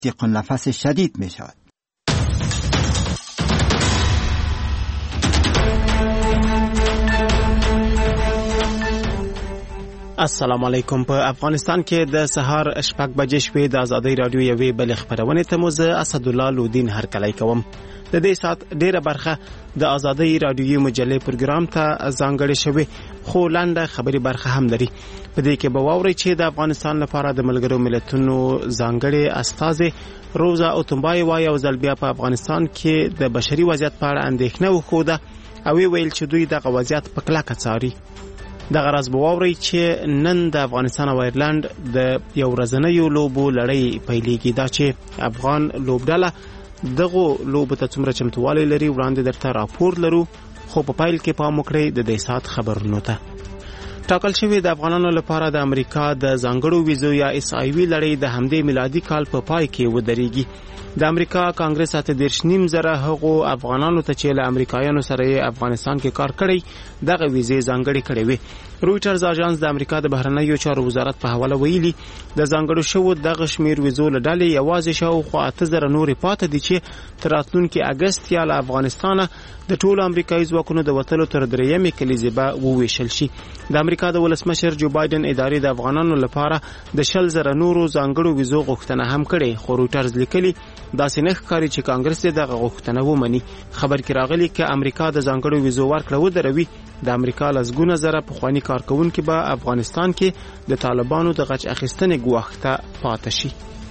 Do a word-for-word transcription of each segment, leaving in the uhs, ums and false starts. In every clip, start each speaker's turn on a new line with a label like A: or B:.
A: ضیق النفس شدید می شود.
B: السلام علیکم. په افغانستان کې د سهار شپږ بجې شوې د ازادۍ رادیو یوې بلې خپرونې ته مو زه اسدالله لودین هرکلی کوم. د دې ساعت ډیره برخه د ازادۍ رادیوي مجلې پروګرام ته ځانګړې شوې، خو لنډه خبري برخه هم لري. په دې کې به واورئ چې د افغانستان لپاره د ملګرو ملتونو ځانګړې استازې روزا اوتمبای وایي او ځل بیا په افغانستان کې د بشري وضعیت په اړه اندېښنه وښوده او ویل چې دوی دغه وضعیت په کلکه څاري. دغه راز به واورئ چې نن د افغانستان او ایرلند د یو ورځنیو لوبو لړۍ پیلېږي. دا چې افغان لوبډله دغه لوبو ته څومره چمتووالی لري وړاندې درته راپور لرو، خو په پایل کې پام وکړئ د دې ساعت خبرونو ته. ټاکل شوی د افغانانو لپاره د امریکا د ځانګړو ویزو یا اس آی وی لړۍ د همدې میلادي کال په پای کې ودرېږي. د امریکا کانګرس اته دیرش نیم زره هغو افغانانو ته چې له امریکایانو سره یې افغانستان کې کار کړی دغه ویزې ځانګړې کړې وي. رویټرز اژانس د امریکا د بهرنیو چارو وزارت په حواله ویلي د ځانګړو شوو دغه شمیر ویزو له ډلې یوازې شاوخوا اته زره نورې پاتې دي چې تر راتلونکي اګست یا له افغانستانه د ټولو امریکایي ځواکونو د وتلو تر درېیمې کلیزې به وویشل شي. د امریکا د ولسمشر جو بایدن ادارې د افغانانو لپاره د شل زره نورو ځانګړو ویزو غوښتنه هم کړې، خو رویټرز لیکلي داسې نه ښکاري چې کانګرس دغه غوښتنه ومني. خبر کې راغلی چې امریکا د ځانګړو ویزو ورکړه ودروي، د امریکا لسګونه زره پخواني کارکونکي به افغانستان کې د طالبانو د غچ اخیستنې ګواښ ته پاتې شي.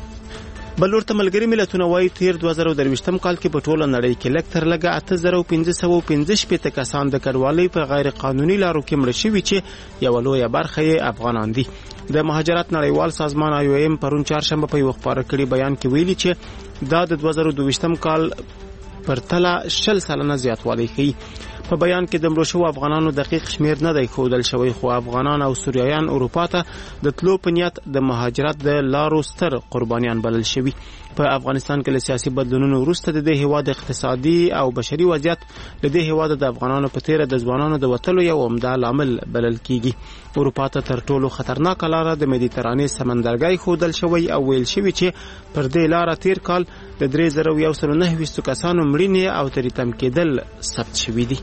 B: بل ورته ملګري ملتونه وایي تیر دوه زره درویشتم کال کې په ټوله نړۍ کې لږ تر لږه اته زره پنځه سوه پنځه شپېته کسان د کډوالۍ په غیر قانوني لارو کې مړه شوي چې یوه لویه برخه یې افغانان دي. د مهاجرت نړیوال سازمان آی او ایم پرون چهارشنبه په یو خپاره کړي بیان کې ویلي چې دا د دوه زره دویشتم کال پرتله شل سلنه زیاتوالی ښیي. په بیان کې د مړو شوو افغانانو دقیق شمیر نه دی ښودل شوی، خو افغانان او سوریایان اروپا ته د تلو په نیت د مهاجرت د لارو ستر قربانیان بلل شوي. په افغانستان کې له سیاسي بدلونونو وروسته د دې هیواد اقتصادي او بشري وضعیت له دې هیواد د افغانانو په تیره د ځوانانو د وتلو یو عمده لامل بلل کیږي. اروپا ته تر ټولو خطرناکه لاره د مدیترانې سمندرګي ښودل شوی او ویل شوی چې پر دې لاره تیر کال د درې زره یو سل نهه ویشت کسانو مړینې او تریتم کېدل ثبت شوي دي.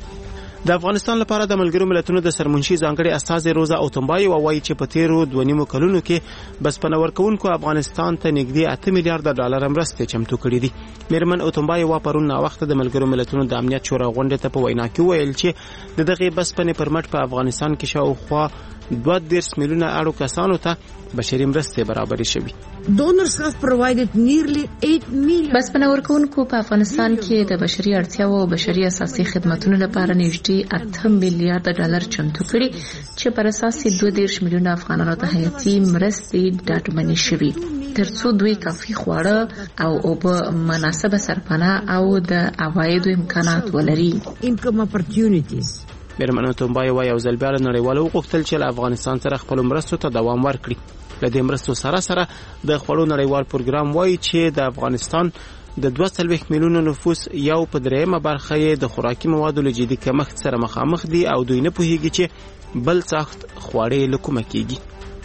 B: د افغانستان لپاره د ملګرو ملتونو د سرمنشي ځانګړي استازې روزا اوتمبای وایي چې په تیرو دوه نیمو کلونو کې بسپنه ورکوونکو افغانستان ته نږدې اته میلیارډ ډالر مرستې چمتو کړي دي. میرمن اوتمبای وا پرون ناوخته د ملګرو ملتونو د امنیت شورا غونډې ته په وینا کې ویل چې د دغه بسپنې پر مټ په افغانستان کې شاوخوا دوه دېرش میلیونه اړو کسانو ته بشري مرستې برابرې شوي.
C: Donors have provided nearly eight million.
D: بسپنه ورکوونکو په افغانستان کې د بشري اړتیاو او بشري اساسي خدماتو لپاره نږدې اته میلیارډ ډالر چمتو کړي چې پر اساس دوه دېرش میلیونه افغانانو ته حیاتي مرستې ډاډمنې شوي ترڅو دوی کافي خواړه او اوبه مناسبه سرپناه او د عوایدو امکانات ولري.
C: Income opportunities.
B: میرمن اوتمبای وایي او ځل بیا له نړیوالو وغوښتل چې له افغانستان سره خپلو مرستو ته دوام ورکړي. له دې مرستو سره سره د خوړو نړیوال پروګرام وایي چې د افغانستان د دوه څلوېښت میلیونو نفوس یو په درېیمه برخه یې د خوراکي موادو له جدي کمښت سره مخامخ دي او دوی نه پوهیږي چې بل سخت خواړې له کومه کیږي.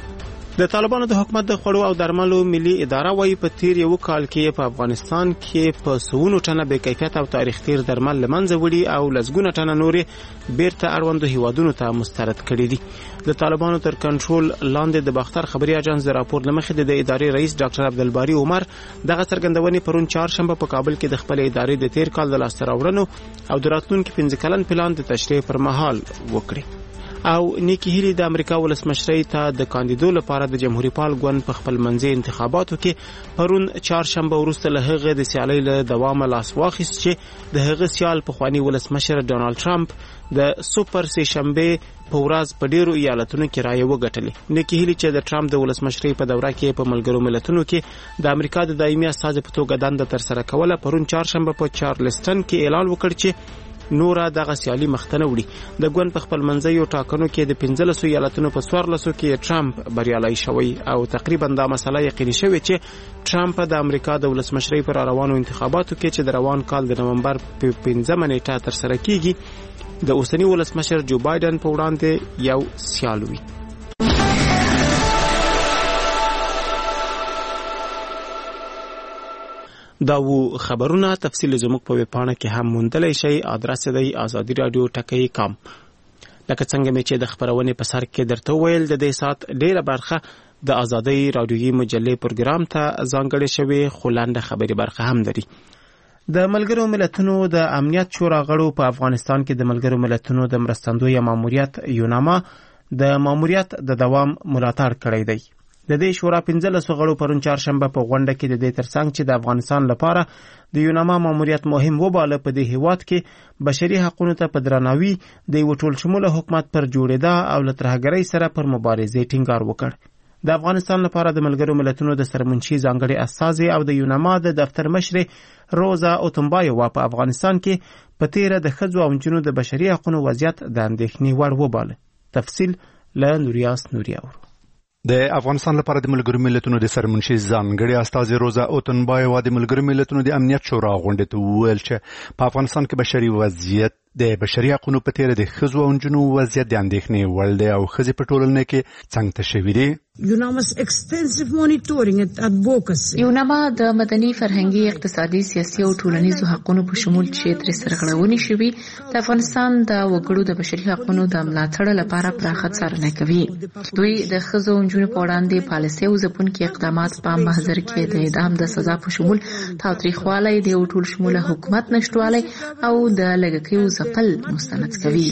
B: د طالبانو د حکومت د خوړو او درملو ملي اداره وایي په تیر یو کال کې په افغانستان کې په سونو ټنه بې کیفیت او تاریخ تیر درمل له منځه وړي او لسګونه ټنه نورې بیرته اړوندو هیوادونو ته مسترد کړي دي. د طالبانو تر کنټرول لاندې د باختر خبري اژانس د راپور لمخې د ادارې رئیس ډاکټر عبدالباری عمر دغه څرګندونې پرون چهارشنبه په کابل کې د خپل ادارې د تیر کال د لاسته راوړنو او د راتلونکي پنځه کلن پلان د تشریح پر مهال وکړي. او نیکی هیلی د امریکا ولسمشرۍ ته د کاندیدو لپاره د جمهوریت پال ګوند په خپل منځي انتخاباتو کې پرون چهارشنبه وروسته له هغه د سیالۍ له دوامه لاس واخیست چې د هغه سیال پخوانی ولسمشر ډونالد ټرمپ د سوپر سه شنبه په ورځ په ډیرو ایالتونو کې رایه وګټلې. نیکی هیلی چې د ټرمپ د ولسمشرۍ په دوره کې په ملګرو ملتونو کې د امریکا د دایمي استازي په توګه دنده ترسره کوله پرون چهارشنبه په چارلستن کې اعلان وکړ چې نورا دغه سیالي مختنه وړي. د ګوند په خپل منځي ټاکنو کې د پنځلسو ایالتونو په څوارلسو کې ټرمپ بریالي شوی او تقریبا دا مسله یقیني شوې چې ټرمپ د امریکا د ولسمشرۍ پر روانو انتخاباتو کې چې د روان کال د نومبر په پنځمه نیټه ترسره کیږي د اوسنی ولسمشر جو بایدن په وړاندې یو سیال وي. دا و خبرونه تفصیل زموږ په ویبپاڼه کې هم موندلی شئ. ادرس دی آزادي رادیو ټکی کام. لکه څنګه مې چې د خبرونې په سر کې درته وویل، د دې ساعت ډیره برخه د آزادۍ رادیویي مجلې پروګرام ته ځانګړې شوې، خو لنډه خبري برخه هم لري. د ملګرو ملتونو د امنیت شورا غړو په افغانستان کې د ملګرو ملتونو د مرستندوی ماموریت یوناما د ماموریت د دوام ملاتړ کړی دی. د دې شورا پنځلسو غړو پرون چهارشنبه په غونډه کې د دې ترڅنګ چې د افغانستان لپاره د یوناما ماموریت مهم وباله، په دې هیواد کې بشري حقوقو ته په درناوي د یو ټول شموله حکومت پر جوړېدا او له ترهګرۍ سره پر مبارزې ټینګار وکړ. د افغانستان لپاره د ملګرو ملتونو د سرمنشي ځانګړي استازي او د یوناما د دفتر مشر روزا اوتمبایووا په افغانستان کې په تیره د ښځو او نجونو د بشري حقوقو وضعیت د اندېښنې وړ وباله. تفصیل له نوریاس نوري اورو.
E: د افغانستان لپاره د ملګرو ملتونو د سرمنشي ځانګړي استازي روزا اوتنبایووا د ملګرو ملتونو د امنیت شورا غونډې ته وویل چې په افغانستان کې بشري وضعیت د بشري حقوقو په تیره د ښځو او نجونو وضعیت د اندېښنې وړ دی او ښځې په ټولنه کې څنګه ته شوي دي.
C: یوناما's extensive monitoring and advocacy.
D: یوناما د مدني، فرهنګي، اقتصادي، سیاسي او ټولنیزو حقوقو په شمول چې تر سرغړونې شوي د افغانستان د وګړو د بشري حقوقو د ملاتړ لپاره پراخه څارنه کوي. دوی د ښځو او نجونو په وړاندې پالیسي او ځپونکي اقدامات په محضر کې د اعدام د سزا په شمول تاوتریخوالی، د یو ټول شموله حکومت نشټوالی او د لږکیو ځپل مستند کوي.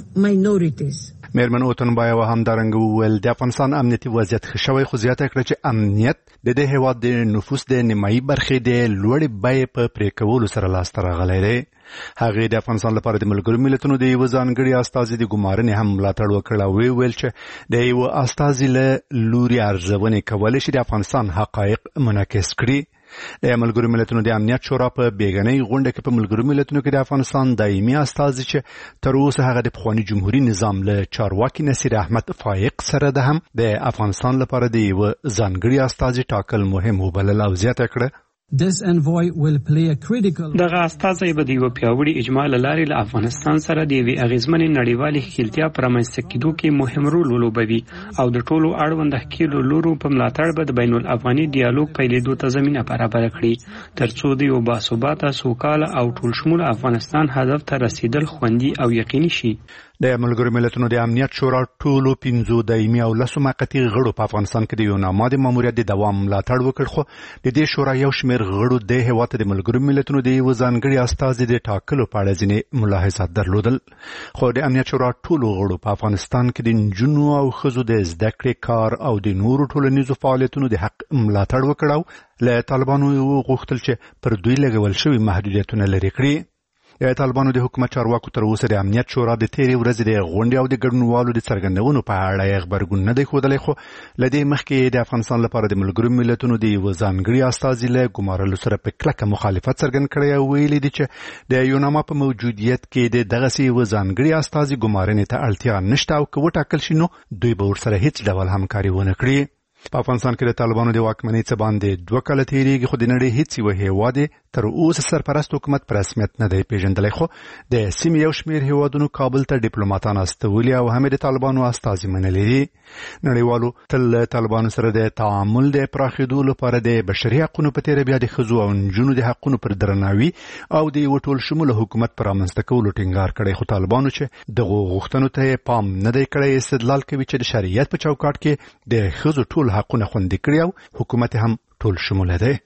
E: میرمن اوتنبایووا هم دارنګ وویل د افغانستان امنیتي وضعیت ښه شوی، خو زیاته کړه چې امنیت د دې هیواد د نفوس د نیمایي برخې د لوړې بیې په پرې کولو سره لاسته راغلی دی. هغې د افغانستان لپاره د ملګرو ملتونو د یوه ځانګړي استازي د ګمارنې هم ملاتړ وکړ او ویل چې د یوه استازي له لوري ارزونې کولی شي د افغانستان حقایق منعکس کړي. د ملګرو ملتونو د امنیت شورا په بیګنۍ غونډه کې په ملګرو ملتونو کې د افغانستان دایمي استازي چې تر اوسه هغه د پخواني جمهوریت نظام له چارواکي نصیر احمد فایق سره ده هم د افغانستان لپاره د یو ځانګړي استازي ټاکل مهم وبلل او زیاته کړه
F: This envoy will play a critical
G: دغه استازی به د یو پیاوړي اجماع لارې له افغانستان سره د یوې اغیزمنې نړیوالې ښکیلتیا پر رامنځته کېدو کې مهم رول ولوبوي او د ټولو اړوند ښکیلو لورو په ملاتړ به د بین الافغاني ډیالوګ پیلېدو ته زمینه برابره کړي، ترڅو د یو باثباته، سوکاله او ټولشموله افغانستان هدف ته رسیدل خوندي او یقیني شي.
E: د ملګرو ملتونو د امنیت شورا ټولو پنځو دایمي او لسو موقتي غړو په افغانستان کې د یوناما د ماموریت د دوام ملاتړ وکړ، خو د دې شورا یو شمېر غړو د هېواد ته د ملګرو ملتونو د یوه ځانګړي استازي د ټاکلو په اړه ځینې ملاحظات درلودل. خو د امنیت شورا ټولو غړو په افغانستان کې د نجونو او ښځو د زده کړې، کار او د نورو ټولنیزو فعالیتونو د حق ملاتړ وکړ او له طالبانو غوښتل چې پر دوی لګول شوي محدودیتونه لرې کړي. د طالبانو د حکومت چارواکو تر اوسه د امنیت شورا د تیرې ورځې د غونډې او د ګډونوالو د څرګندونو په اړه یې غبرګون نه دی ښودلی، خو له دې مخکې د افغانستان لپاره د ملګرو ملتونو د یوه ځانګړي استازي له ګمارلو سره په کلکه مخالفت څرګند کړی او ویلي دي چې د یوناما په موجودیت کې د دغسې یوه ځانګړي استازي ګمارنې ته اړتیا نشته او که وټاکل شي نو دوی به ورسره هیڅ ډول همکاري ونه کړي. په افغانستان کې د طالبانو د واکمنۍ څه باندې دوه کاله تېرېږي، خو د نړۍ هیڅ یوه هېواد تر اوسه سرپرست حکومت په رسمیت نه دی پیژندلی، خو د سیمې یو شمېر هېوادونو کابل ته ډیپلوماتان استولي او هم د طالبانو استازي منلي دي. نړیوالو تل له طالبانو سره د تعامل د پراخېدو لپاره د بشري حقونو په تېره بیا د ښځو او نجونو د حقونو پر درناوي او د یوه ټول شموله حکومت پر رامنځته کولو ټینګار کړی، خو طالبانو چې دغو غوښتنو ته یې پام نه دی کړی استدلال کوي چې د شریعت په چوکاټ کې د ښځو ټول حقونه خوندي کړي او حکومت هم ټول شموله دی.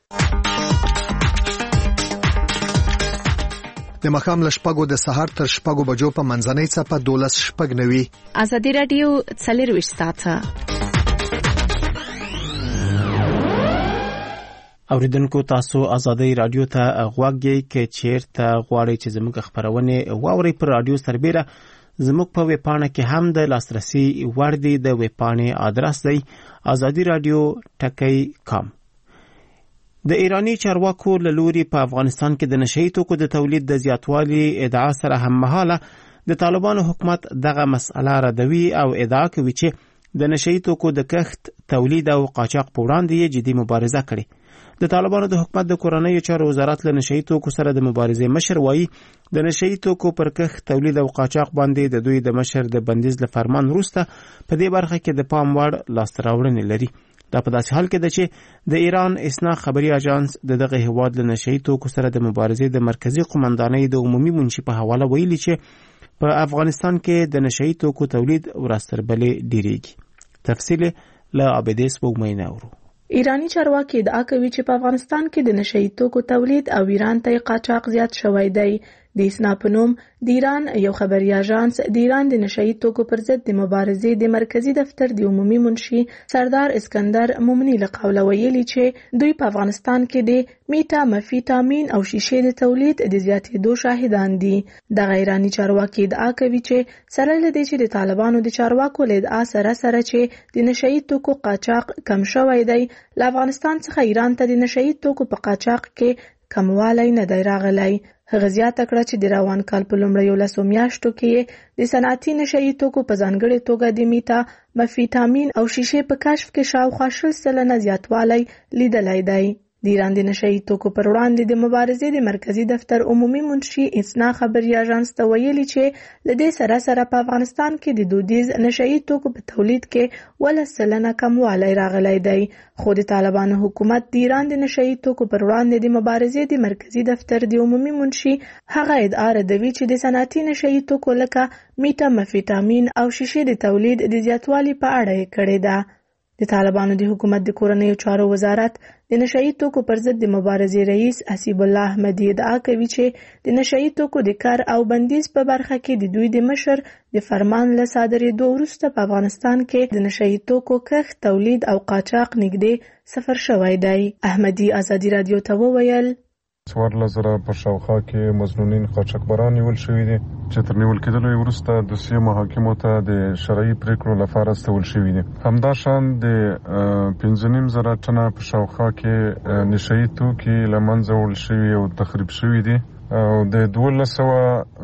H: د ماښام له شپږو د سهار تر شپږو بجو په منځنۍ څپه دولس شپږ نوي
I: ازادي راډیو څلرویشت ساعته.
B: اوریدونکو تاسو ازادي راډیو ته غوږ یې کې چیرته غواړئ چې زموږ خبرونه واورئ پر راډیو سربیره زموږ په ویبپاڼه کې هم د لاسرسي وړ دی. د ویبپاڼې ادرس دی آزادي راډیو ټکی کام. د ایرانی چارواکو له لوري په افغانستان کې د نشهیي توکو د تولید د زیاتوالي ادعا سره هم مهاله د طالبانو حکومت دغه مسأله ردوي او ادعا کوي چې د نشهیي توکو د کښت، تولید او قاچاق په وړاندې یې جدي مبارزه کړې. د طالبانو د حکومت د کورنیو چارو وزارت له نشهیي توکو سره د مبارزې مشر وایي د نشهیي توکو پر کښت، تولید او قاچاق باندې د دوی د مشر د بندیز له فرمان وروسته په دې برخه کې د پام وړ لاسته راوړنې لري. دا په داسې حال کې ده چې د ایران اسنا خبري اژانس د دغه هیواد له نشهیي توکو سره د مبارزې د مرکزی قومندانۍ د عمومي منشي په حواله ویلي چې په افغانستان کې د نشهیي توکو تولید ورځ تر بلې ډیریږي. تفصیل له عابدې سپوږمۍ نه اورو.
D: ایرانی چارواکي ادعا کوي چې په افغانستان کې د نشهیي توکو تولید او ایران ته قاچاق زیات شوی دی. د اسنا په نوم د ایران یو خبري اژانس د ایران د نشهیي توکو پر ضد د مبارزې د مرکزی دفتر د عمومي منشي سردار اسکندر مومنی له قوله ویلي چې دوی په افغانستان کې د میټا مفیتامین او شیشې د تولید د زیاتېدو شاهدان دي. د ایرانی چارواکي ادعا کوي چې سره له دې چې د طالبانو د چارواکو له ادعا سره سره چې د نشهیي توکو قاچاق کم شوی دی، له افغانستان څخه ایران ته د نشهیي توکو په قاچاق کې کموالی نه دی راغلی. هغه زیاته کړه چې د روان کال په لومړیو لسو میاشتو کې د صنعتي نشهیي توکو په ځانګړې توګه د میټا مفیتامین او شیشې په کشف کې شاوخوا شل سلنه زیاتوالی لیدلی دی. د ایران د نشهیي توکو پر وړاندې د مبارزې د مرکزی دفتر عمومي منشي اسنا خبري اژانس ته ویلي چې له دې سره سره په افغانستان کې د دودیز نشهیي توکو په تولید کې ولس سلنه کموالی راغلی دی. خو د طالبانو حکومت د ایران د نشهیي توکو پر وړاندې د مبارزې د مرکزی دفتر د عمومي منشي هغه ادعا ردوي چې د صنعتي نشهیي توکو لکه میټا مفیتامین او شیشې د تولید د زیاتوالي په اړه یې کړې ده. د طالبانو د حکومت د کورنیو چارو وزارت د نشهیي توکو پر ضد د مبارزې رئیس حسیب الله احمدي ادعا کوي چې د نشهیي توکو د کار او بندیز په برخه کې د دوی د مشر د فرمان له صادرېدو وروسته په افغانستان کې د نشهیي توکو کښت، تولید او قاچاق نږدې صفر شوی دی. احمدي ازادي رادیو ته وویل
J: څوارلس زره په شاوخوا کې مظنونین قاچاقبران نیول شوي دي چې تر نیول کېدلو یې وروسته دوسیه محاکمو ته د شرعي پریکړو لپاره استول شوي دي. همداشان د پنځه نیم زره ټنه په شاوخوا کې نشهیي توکي له منځه وړل شوي او تخریب شوي دي او د دولس سوه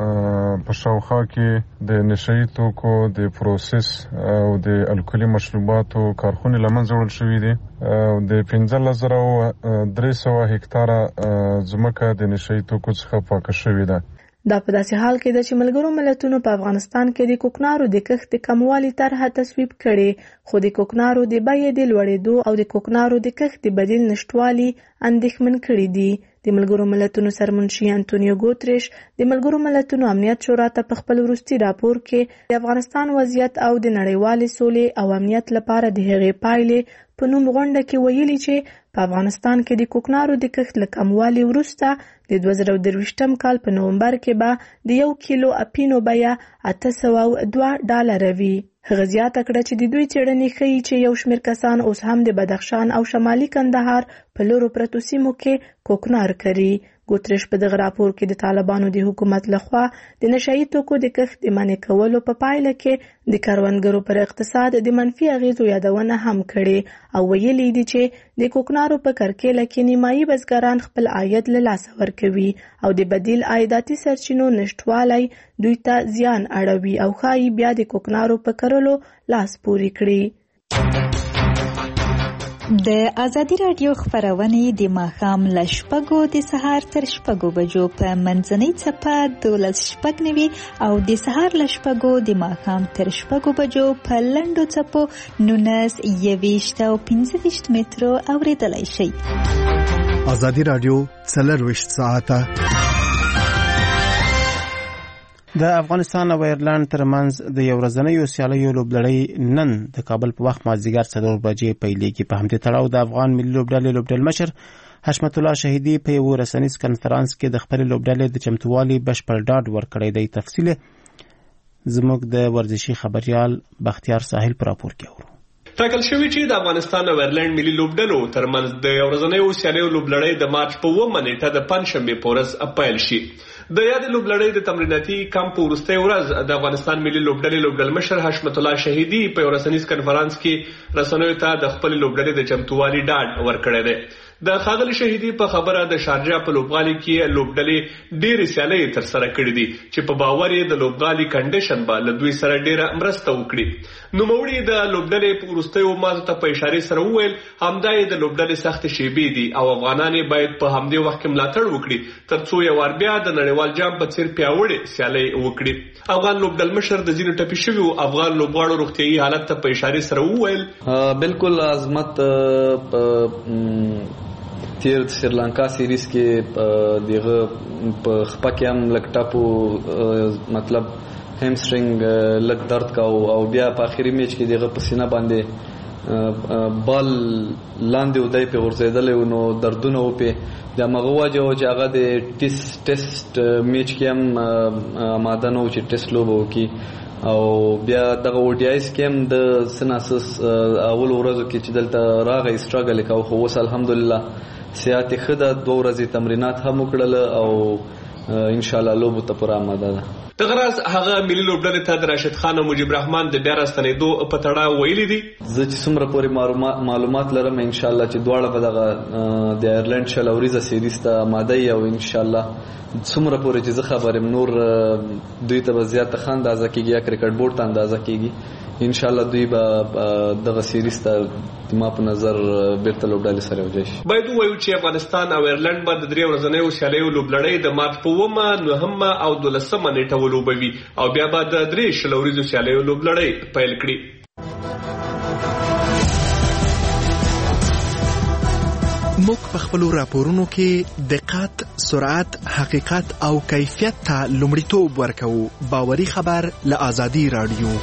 J: په شاوخوا کې د نشهیي توکو د پروسس او د الکولي مشروباتو کارخونې له منځه وړل شوي دي او د پنځلس زره درې سوه هکتاره ځمکه د نشهیي توکو څخه پاکه شوې ده.
D: دا په داسې حال کې ده چې ملګرو ملتونو په افغانستان کې د کوکنارو د کښت د کموالي طرحه تصویب کړې، خو د کوکنارو د بیې د لوړېدو او د کوکنارو د کښت د بدیل نشټوالي اندېښمن کړي دي. د ملګرو ملتونو سرمنشي انټونیو ګوتریش د ملګرو ملتونو امنیت شورا ته په خپل وروستي راپور کې د افغانستان وضعیت او د نړیوالې سولې او امنیت لپاره د هغې پایلې په نوم غونډه کې ویلي چې په افغانستان کې د کوکنارو د کښت له کموالي وروسته د دوه زره درویشتم کال په نومبر کې به د یو کیلو اپینو بیه اته سوه دوه ډالره وي. هغه زیاته کړه چې د دوی څېړنې ښیي چې یو شمېر کسان اوس هم د بدخشان او شمالي کندهار په لورو پرتو سیمو کې کوکنار کري. ګوتریش په دغه راپور کې د طالبانو د حکومت لخوا د نشهیي توکو د کښت د منع کولو په پایله کې د کروندګرو پر اقتصاد د منفي اغیزو یادونه هم کړې او ویلي دي چې د کوکنارو په کرکیله کې نیمایي بزګران خپل عاید له لاسه ورکوي او د بدیل عایداتي سرچینو نشټوالی دوی ته زیان اړوي او ښایي بیا د کوکنارو په کرلو لاس پورې کړي.
K: د ازادي راډیو خبرونه د ماښام له شپږو د سهار تر شپږو بجو په منځنۍ څپه دولس شپږ نوي او د سهار له شپږو د ماښام تر شپږو بجو په لنډو څپو نولس یویشت او پنځه ویشت مترو اوریدلای شئ.
H: ازادي راډیو څلرویشت ساعته
B: د افغانستان او ایرلند ترمنځ د یو ورځنیو سیالیو لوبلړۍ نن د کابل په وخت مازدیګر څلور بجې پیلېږي. په همدې تړاو د افغان ملي لوبډلې لوبډل مشر حشمت الله شهیدي په یو رسنیز کنفرانس کې د خپلې لوبډلې د چمتووالي بشپړ ډاډ ورکړی دی. تفصیل زموږ د ورزشي خبريال بختیار ساحل پر راپور کې اورو.
L: ټاکل شوی چې د افغانستان او ایرلند ملي لوبډلو ترمنځ د یو ورځنیو سیالیو لوبلړۍ د مارچ په اوومه نیټه د پنځشنبې په ورځ پیل شي. د یاد لوبلړۍ د تمریناتي کمپ وروستۍ ورځ د افغانستان ملي لوبډلې لوبډل مشر حشمت الله شهیدي په ورسنیز کنفرانس کې رسنیو ته د خپل لوبډلې د چمتووالي ډاډ ورکړی دی. د ښاغلي شهیدي په خبره د شارجه په لوبغالي کې لوبډلې ډېرې سیالۍ ترسره کړې دي چې په باور یې د لوبغالي کنډیشن به له دوی سره ډېره مرسته وکړي. نوموړي د لوبډلې په وروستیو مازو ته په اشارې سره وویل همدا یې د لوبډلې سختې شیبې دي او افغانان باید په همدې وخت کې ملاتړ وکړي ترڅو یو وار بیا د نړیوال جام په څیر پیاوړې سیالۍ وکړي. افغان لوبډل مشر د ځینو ټپي شویو افغان لوبغاړو روغتیايي حالت ته په اشارې سره وویل
M: بالکل عظمت تیر سریلانکا سیریز کې دغه په خپه کې هم لک ټاپو مطلب همسترنګ لک درد کا او بیا په اخیری میچ کې دغه پسینه باندې بال لاندې ودای په ورزیدل نو دردونه و په د مغواجه او چې هغه د ټیسټ ټیسټ میچ کې هم آماده نو چې ټیسټ لوبو کې او بیا دغه وډیایس کې هم د سناسس اول ورځو کې چې دلته راغی سټراګل وکاو خو اوس الحمدلله صحت خده دوه ورځې تمرینات هم وکړل او ان شاء الله لوبو ته پر آماده ده.
L: د غراز هغه ملي لوبډلې ته د راشد خان او مجيب رحمان د بیا راستنېدو په تړاو ویلي دي
M: زه چې څومره پورې معلومات لرم ان شاء الله چې دواړه به دغه د ایرلند شل اوریزه سیریز ته آماده یي او ان شاء الله څومره پورې چې زه خبرم نور دوی ته به زیات ښه اندازه کېږي یا کرکټ بورډ ته اندازه کېږي ان شاء الله دوی به دغه سیریز ته ما په نظر بیرته لوبډلې سره وځي.
L: باید وایو چې افغانستان او ایرلند به د درې ورځنیو سیالیو لوبلړۍ د مارچ په اوومه نهمه او دولسمه نیټه ولوبوي او بیا به د درې شل ورځو سیالیو لوبلړۍ پیل کړي.
N: موږ په خپلو راپورونو کې دقت، سرعت، حقیقت او کیفیت ته لومړیتوب ورکوو. باوري خبر له آزادي رادیو.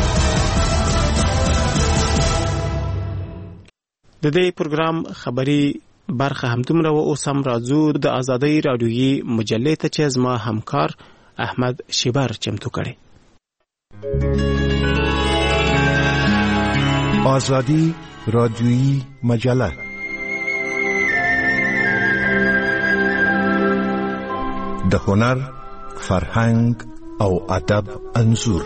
B: د دې پروګرام خبري برخه همدومره و اوس هم راځو د آزادي رادیویي مجلې ته چې زما همکار احمد شیبر چمتو کړي.
O: آزادی رادیویی مجله د هنر، فرهنګ او ادب انځور.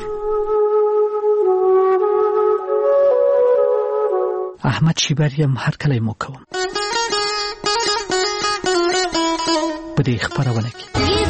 P: احمد شیبر یم هر کله مو کوم په دې خبرونه کې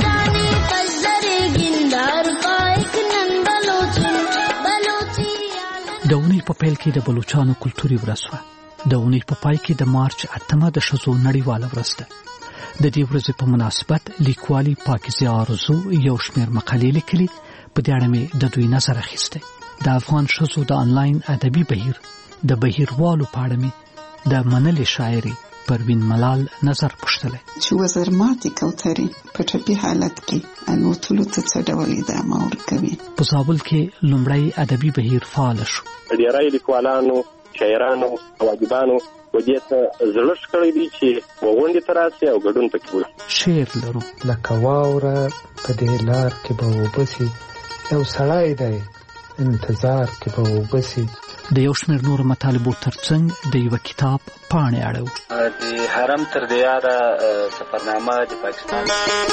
P: د اونۍ په پیل کې د بلوچستان کلتوري ورځ وه. د اونۍ په پای کې د مارچ اتمه د ښځو نړیواله ورځ ده. د دې ورځې په مناسبت لیکوالي پاکیزه آرزو یو شمېر مقالې لیکلي. په دې اړه مې د دوی نظر اخیستی. د افغان ښځو د انلاین ادبي بهیر د بهیروالو په اړه مې د منلې شاعري پروین ملال نظر پوښتلی
Q: چې وزرماتې کوترې په ټپي حالت کې الوتلو ته څه ډول ادامه ورکوي.
P: په زابل کې لومړی ادبي بهیر فعال شو.
R: ډېری لیکوالانو، شاعرانو او ادیبانو ودې ته زړه کړی دی چې غونډې ته راشي او ګډون پکې وکړي.
P: شعر لرو
S: لکه واوره په دې لار کې به وبسي، یو سړی دی انتظار کې به وبسي.
P: د یو شمېر نورو مطالبو ترڅنګ د یو کتاب پاڼې اړو.
T: د حرم تر دیاره سفرنامه د پاکستان.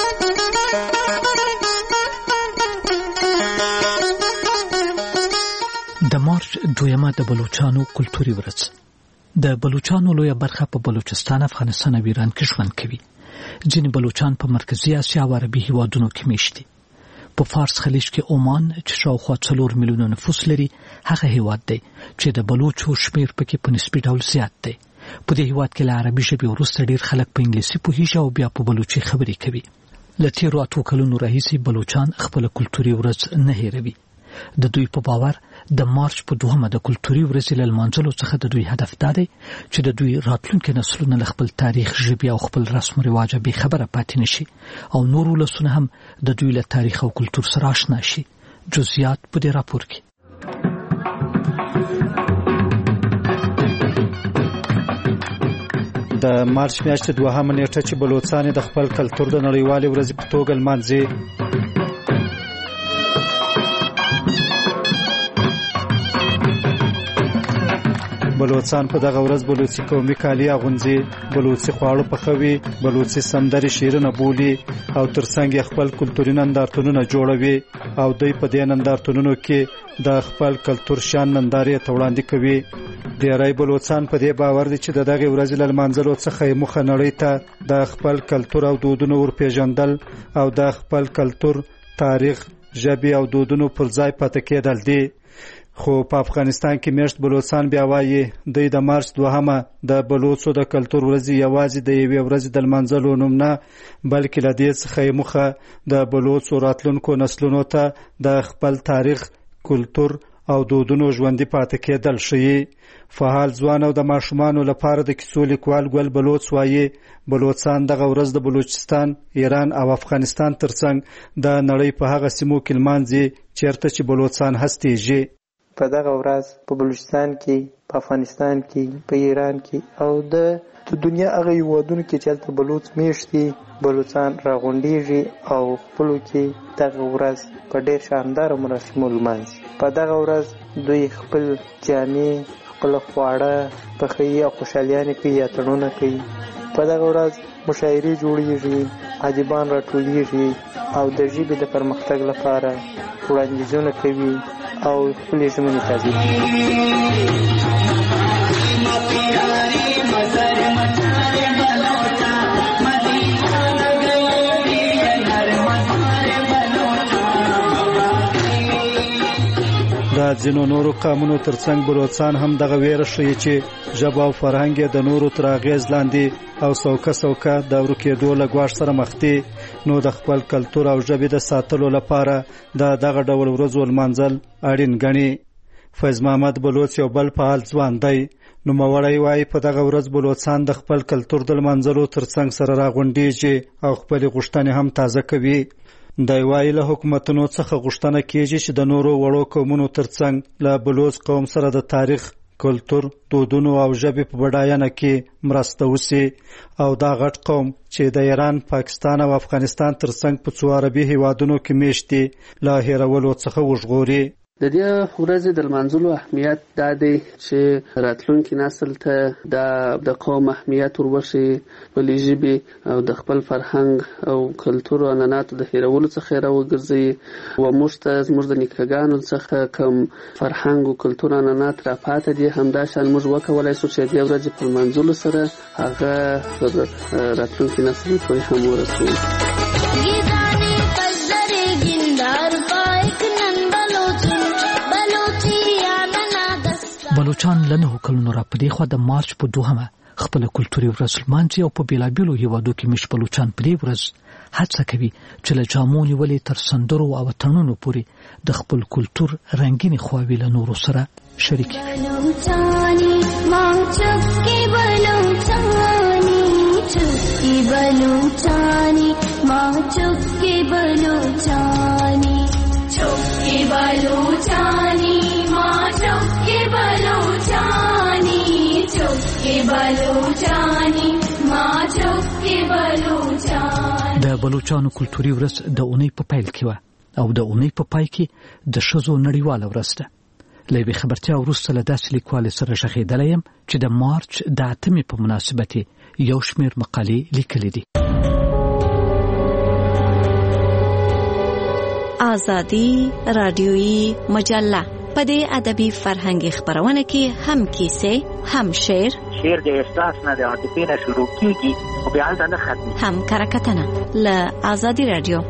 P: د مارچ دویمه د بلوچستان کلتوري ورځ. د بلوچستان لویه برخه په بلوچستان، افغانستان او ایران کې ژوند کوي. ځینې بلوچستان په مرکزي اسیا او عربي هیوادونو کې میشت دي. په فارس خلیج کې عمان چې شاوخوا څلور میلیونه نفوس لري هغه هیواد دی چې د بلوچو شمیر پکې په نسبي ډول زیات دی. په دې هیواد کې له عربي ژبې وروسته ډېر خلک په انګلیسي پوهیږي او بیا په بلوچي خبرې کوي. له تیرو اتو کلونو راهیسې بلوچان خپله کلتوري ورځ نه هیروي. د دوی په باور د مارچ په دوهمه د کلتوري ورځې له لمانځلو څخه د دوی هدف دا دی چې د دوی راتلونکي نسلونه له خپل تاریخ، ژبې او خپل رسم و رواجه بې خبره پاتې نشي او نور ولسونه هم د دوی له تاریخ او کلتور سره آشنا شي. جزئیات په دې راپور کې.
U: د مارچ میاشتې دوهمه نیټه چې بلوچستان د خپل کلتور د نړیوالې ورځې په توګه لمانځي. بلوچستان په دغه ورځ بلوچي قومي کالي اغوندي، بلوچي خواړه پخوي، بلوچي سندري شیرونه بولي او ترڅنګ خپل کلتوري نندارتونونه جوړوي او دوی په دې نندارتونونو کې د خپل کلتور شان نندارې ته وړاندې کوي. ډیری بلوچستان په دې باور دي چې د دغه ورځې له لمانځلو څخه یې موخه نړۍ ته د خپل کلتور او دودونو ورپېژندل او د خپل کلتور، تاریخ، ژبې او دودونو پر ځای پاتې کېدل دي. خو په افغانستان کې میشت بلوچستان بیا وایي دوی د مارچ دوهمه د بلوڅو د کلتور ورځې یوازې د یوې ورځې د لمانځلو نوم نه، بلکې له دې څخه یې موخه د بلوڅو راتلونکو نسلونو ته د خپل تاریخ، کلتور او دودونو ژوندي پاتې کېدل ښیي. فعال ځوان او د ماشومانو لپاره د کیسو لیکوال ګل بلوڅ وایي بلوچستان دغه ورځ د بلوچستان، ایران او افغانستان ترڅنګ د نړۍ په هغه سیمو کې لمانځي چیرته چې بلوچستان هستېږي.
A: په دغه ورځ په بلوچستان کې، په افغانستان کې، په ایران کې او د دنیا هغه هېوادونو کې چې هلته بلوڅ میشت دي بلوچستان راغونډېږي او خپلو کې دغه ورځ په ډېر شانداره مراسمو لمانځي. په دغه ورځ دوی خپل جامې، خپل خواړه پخوي او خوشحالیانې کوي، اتڼونه کوي. په دغه ورځ مشاعرې جوړېږي، ادیبان راټولېږي او د ژبې د پرمختګ لپاره وړاندیزونه کوي او خپلې ژمنې تازه کوي. د ځینو نورو قومونو ترڅنګ بلوچستان هم دغه ویره ښیي چې ژبه او فرهنګ یې د نورو تر اغېز لاندې او څوکه څوکه د ورکېدو له ګواښ سره مخ دي. نو د خپل کلتور او ژبې د ساتلو لپاره د دغه ډول ورځو لمانځل اړین ګڼي. فیض محمد بلوڅ یو بل فعال ځوان دی. نوموړی وایي په دغه ورځ بلوچستان د خپل کلتور د لمانځلو ترڅنګ سره راغونډېږي او خپلې غوښتنې هم تازه کوي. دی وایي له حکومتونو څخه غوښتنه کېږي چې د نورو وړو قومونو ترڅنګ له بلوڅ قوم سره د تاریخ، کلتور، دودونو او ژبې په بډاینه کې مرسته وشي او دا غټ قوم چې د ایران، پاکستان او افغانستان ترڅنګ په څو عربي هیوادونو کې میشت دي له هېرولو څخه وژغوري.
V: د دې ورځې د لمانځلو اهمیت دا دی چې راتلونکي نسل ته د قوم اهمیت وربښي، خپلې ژبې او د خپل فرهنګ او کلتور او عنعناتو د هېرولو څخه یې راوګرځوي او موږ ته زموږ د نیکهګانو څخه کوم فرهنګ او کلتور عنعنات راپاته دي همداشان موږ وکولی شو چې د دې ورځې په لمانځلو سره هغه پر راتلونکي نسل پورې هم ورسوو.
P: بلوچان له نهو کلونو راپدې خوا د مارچ په دوهمه خپل کلتوري ورځ لمانځي او په بېلابېلو هېوادو کې میشت بلوچان په دې ورځ هڅه کوي چې له جامو نیولې تر سندرو او اتڼونو پورې د خپل کلتور رنګینې خواوې له نورو سره شریکې کړي. د بلوچانو کلتوري ورځ د اونۍ په پیل کې وه او د اونۍ په پای کې د ښځو نړیواله ورځ ده. له یوې خبرتیا وروسته له داسې لیکوالې سره غږېدلی یم چې د مارچ د اتمې په مناسبت یو شمېر مقالې لیکلې دي.
I: آزادي رادیویي مجله په دې ادبي فرهنګي خبرونه کې هم کیسې، هم شعر،
W: شعر د احساس نه د عاطفې نه شروع کیږي او بیا هلته نه ختمي،
I: هم کرکټنه له آزادي رادیو.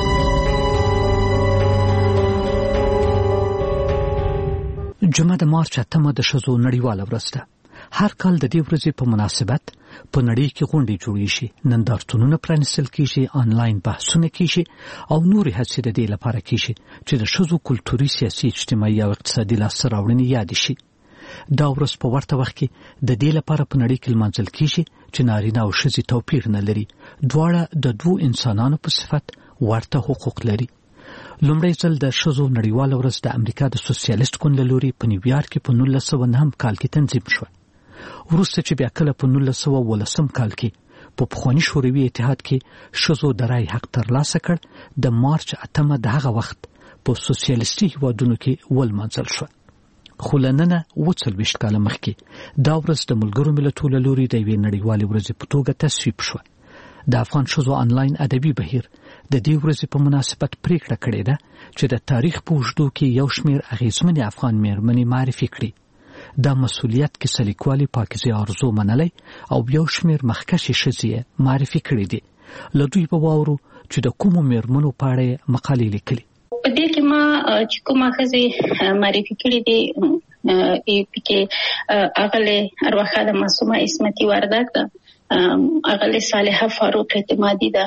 P: جمعه د مارچ اتمه د ښځو نړیواله ورځ ده. هر کال د دې ورځې په مناسبت په نړۍ کې غونډې جوړې شي، نندارتونونه پرانیستل کېږي، آنلاین بحثونه کېږي او نورې هڅې د دې لپاره کېږي چې د ښځو کلتوري، سیاسي، اجتماعي او اقتصادي لاسته راوړنې یادې شي. دا ورځ په ورته وخت کې د دې لپاره په نړۍ کې لمانځل کېږي چې نارینه او ښځې توپیر نه لري، دواړه د دوو انسانانو په صفت ورته حقوق لري. لومړی ځل د ښځو نړیواله ورځ د امریکا د سوسیالیست ګوند له لوري په نیویارک کې په نولس سوه نهم کال کې تنظیم شوه. وروسته چې بیا کله په نولس سوه اوولسم کال کې په پخواني شوروي اتحاد کې ښځو د رایې حق ترلاسه کړ، د مارچ اتمه د هغه وخت په سوسیالیستي هېوادونو کې ولمانځل شوه. خو لننه وڅلوېښت کاله مخکې دا ورځ د ملګرو ملتونو له لوري د یوې نړیوالې ورځې په توګه تصویب شوه. د افغان ښځو آنلاین ادبي بهیر د دې ورځې په مناسبت پریکړه کړې ده چې د تاریخ په اوږدو کې یو شمېر اغېزمنې افغان مېرمنې معرفي کړي. دا مسؤلیت کې سلیقوالي پاکیزه آرزو منلی او یو شمېر مخکښې ښځې معرفي کړي دي. له دوی به واورو چې د کومو مېرمنو په اړه مقالې لیکلي.
C: په دې کې ما چې کومه ښځې معرفي کړي دي ای پی کې اغله ارواخاله معصومه اسمتي وردک ده، اغله صالحه فاروق اعتمادي ده،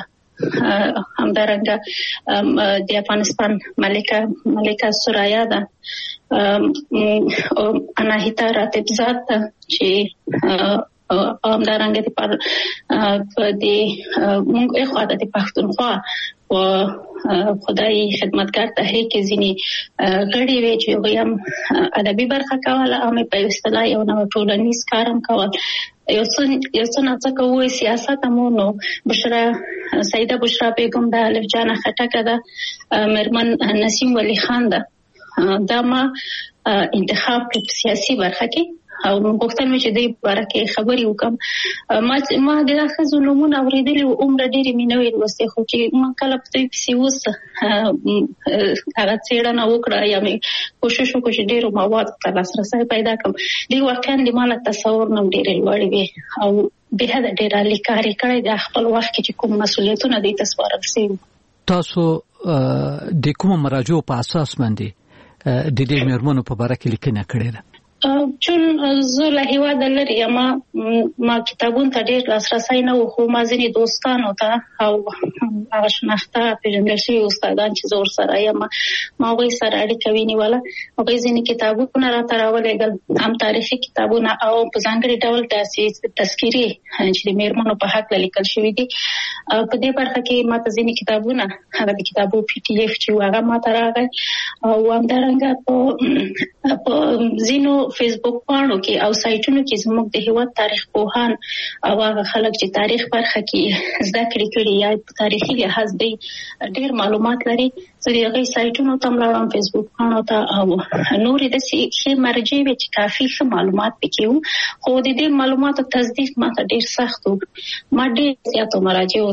C: همدارنګه د افغانستان ملکه ملکه سرایا ده، اناهیتا راتبزاد ده چې همدارنګه د پر د موږ اخوا د پښتونخوا او خدای خدمتګار تحریک ځینی غړي وی چې ویم ادبي برخه کوله او په اصطلاح یو نو ټولنیز کارم کول. یو څن یو څن څنګه وې سیاست مو نو بشرا سیده بشرا بیگم ده، الف جان خټکه ده، مرمن نسیم ولی خان ده. دا ما انتخاب په سیاسي برخه کې او غوښتل مې چې د برکه خبري وکم. ما ما د اخزو نمونه اوریدلې او عمر ډېری مینوي وسته خو چې ما کله په دې پسې وس هغه څېړنه وکړه یا مې کوشش وکړ چې ډېر مواد ته لاسرسي پیدا کړم. دی واقعا د مال تصور نم ډېر لوړ وي او به دا ډېر لیکاري کړی د خپل وخت کې کوم مسولیتونه دي تسوارل سي.
P: تاسو د کوم مراجعو په اساس باندې د دې مېرمنو په اړه لیکنه کړې ده؟
C: چون زه له هیواده لري ما ما کتابونو ته ډېر لاسرسی نه و، خو ما ځینې دوستانو ته او هغه شناخته پیژندل شوي استادان چې زه ورسره یم ما هغوی سره اړیکه ونیوله. هغوی ځینې کتابونه راته راولېږل، هم تاریخي کتابونه او په ځانګړي ډول داسې تذکیرې چې د مېرمنو په هکله لیکل شوي دي. په دې برخه کې ما ته ځینې کتابونه هغه د کتابو پی ټي اف چې هغه ما ته راغی او همدارنګه په ځینو فیسبوک پاڼو کې او سایټونو کې زموږ د هیواد تاریخ پوهان او هغه خلک چې تاریخ برخه کې زده کړې کړي یا په تاریخي لحاظ دی ډېر معلومات لري. زه د هغوی سایټونو ته لاړم، فیسبوک پاڼو ته، او نورې داسې ښې مرجع وې چې کافي ښه معلومات پکې وو، خو د دې معلوماتو تصدیق ما ته ډېر سخت و. ما ډېر زیاتو مراجعو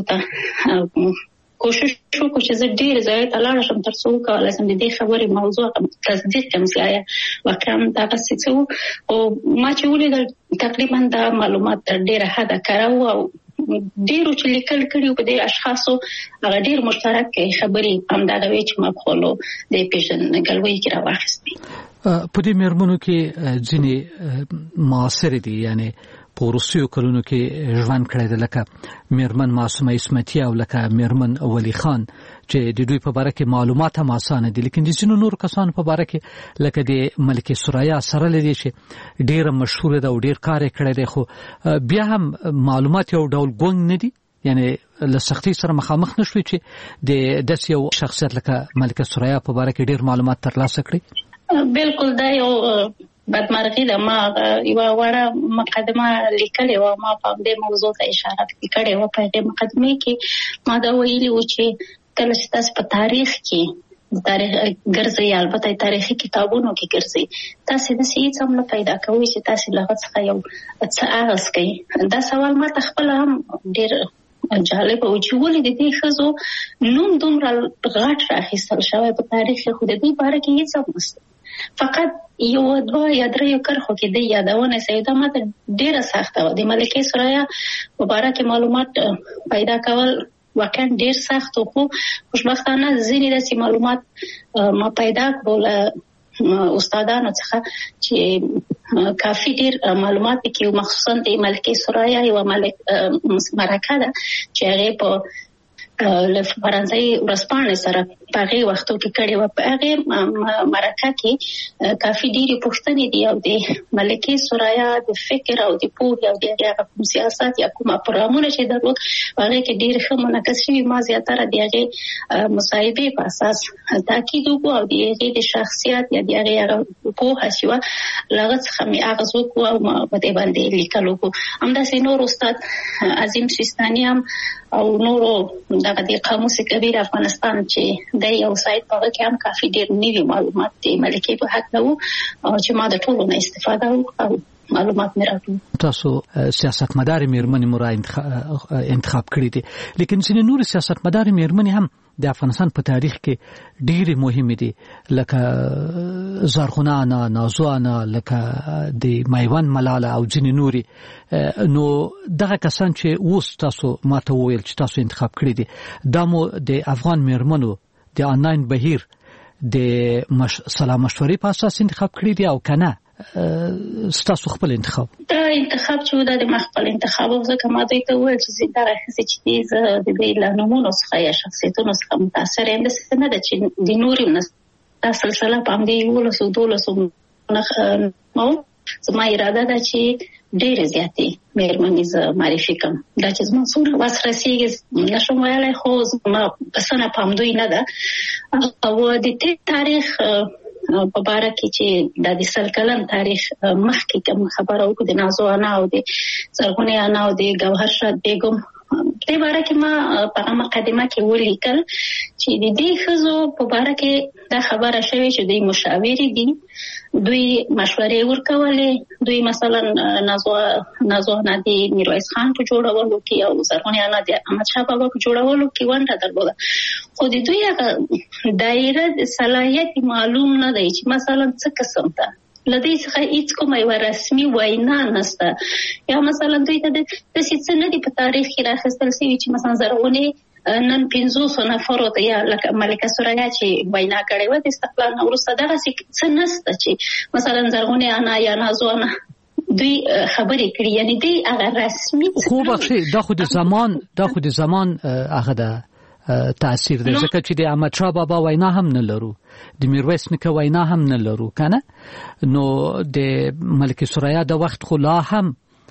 C: ته کوشش وکړ چې زه ډېر ځای ته لاړ شم تر څو وکولی شم د دې خبرې موضوع تصدیق کړم چې آیا واقعا دغسې څه وو. او ما چې ولیدل تقریبا دا معلومات تر ډېره حده کره وو او ډېرو چې لیکل کړي په دې اشخاصو هغه ډېر مشترک خبرې همدغه وې چې ما په خپلو د پېژندګلوۍ کې راواخیستې.
P: په دې مېرمنو کې ځینې معاصرې دي، یعنی په وروستیو کلونو کې ژوند کړی دی، لکه مېرمن معصومه اسمتي او لکه مېرمن ولی خان چې د دوی په باره کې معلومات هم اسانه دي، لیکن د ځینو نورو کسانو په باره کې لکه د ملکې سرایا سره لري چې ډېره مشهوره ده او ډېر کار یې کړی دی، خو بیا هم معلومات یو ډول ګونګ نه دي، یعنی له سختۍ سره مخامخ نه شوي چې د داسې یو شخصیت لکه ملکه سرایا په باره کې ډېر معلومات ترلاسه کړي.
C: بالکل دا یو بدمرغي ده. ما یوه وړه مقدمه لیکلې وه، ما په همدې موضوع ته اشاره کړې وه. په هغې مقدمې کې ما دا ویلي وو چې کله چې تاسو په تاریخ کې تاریخ ګرځئ، البته تاریخي کتابونو کې ګرځئ، تاسو داسې هېڅ هم نه پیدا کوئ چې تاسو له هغه څخه یو څه اغاز کوئ. دا سوال ما ته خپله هم ډېر جالب و چې ولې د دې ښځو نوم دومره غټ راخیستل شوی په تاریخ کې، خو د دې باره کې هېڅ هم نشته. فقط یو دوه یا دریو کرښو کې د یادونه سوي. دا ماته ډېره سخته وه. د ملکې سرایا په باره کې معلومات پیدا کول واقعا ډېر سخت و، خو خوشبختانه ځینې داسې معلومات ما پیدا کړو له استادانو څخه چې کافي ډېر معلومات پکې، مخصوصا د ملکې سرایا یوه مرکه ده چې هغې په له فرانسوي ورځپاڼې سره په هغې وختو کې کړې وه. په هغې مرکه کې کافي ډېرې پوښتنې دي او د ملکې سرایا د فکر او د پوهې او د هغې هغه کوم سیاست یا کوم پروګرامونه چې درلود په هغې کې ډېر ښه منعکس شوي. ما زیاتره د هغې مصاحبې په اساس تاکید وکړو او د هغې د شخصیت یا د هغې هغه پوهه چې وه له هغه څخه مې اغاز وکړو او ما په دې باندې لیکل وکړو. همداسې نور استاد عظیم سیستاني هم او نورو دغه د قاموس کبیر افغانستان چې د یو سایت په کې هم کافي ډیر نوي معلومات د ملکي په حق وو او چې ما د ټولو نه استفاده وکړم معلومات مې راټول.
P: تاسو سیاستمدار میرمنې مو را انتخاب کړی دي، لیکن ځینې نور سیاستمدار میرمنې هم د افغانستان په تاریخ کې ډېرې مهمې دي، لکه زرغونه انا، نازو انا، لکه د میوند ملاله او ځینې نورې. نو دغه کسان چې اوس تاسو ماته وویل چې تاسو انتخاب کړی دي، دا مو د افغان میرمنو د آنلاین بهیر د مش... سلا مشورې په اساس انتخاب کړی دي او کنه ستاسو خپل انتخاب؟
C: دا انتخاب چې دا د مخبل انتخاب او ځکه ما دوی ته وویل چې دا راځي چې دې زه د دې لانمونو څخه یا شخصیتونو څخه متاثر یم، د نه ده چې د نوري دا سلسله په همدې ولسو دولسو نو زما اراده ده چې ډېر زیاتې مېرمنې زه معرفي کړم. دا چې زما څومره وس رسېږي نشم ویلی، خو زما بسنه په همدوی نه ده. او د تېر تاریخ په باره کې چې د د سل کلن تاریخ مخکې کوم خبره وکړو د نازو انا او د زرغونې انا او د ګوهر شاد بیګم، په دې باره کې ما په مقدمه کې ولیکل چې د دې ښځو په باره کې دا خبره شوې چې دوی مشاورې دي، دوی مشورې ورکولې. دوی مثلا نازو نازو انا د میرویس خان په جوړولو کې او زرغونې انا د احمدشاه بابا په جوړولو کې ونډه درلوده، خو د دوی هغه دایره صلاحیت معلوم نه دی چې مثلا څه قسم ته لدې څخه هیڅ کومه یو رسمي وینا نشته، یا مثلا دوی ته د څه نه دی په تاریخ کې راخستل شوی چې مثلا زرغونې نن پنځوس نفرو ته یا لکه ملکه سوریا چې وینا کړې و د استقلال نه وروسته دغه څه نشته چې مثلا زرغونې انا یا نازو انا دوی خبرې کړي، یعنی دوی هغه رسمي
P: خو بخښي دا خو د زمان دا خو د زمان هغه ده تاثیر دی، ځکه چې د احمدشاه بابا وینا هم نه لرو، د میرویس نیکه وینا هم نه لرو کنه. نو د ملکه سوریا د وخت خو لا هم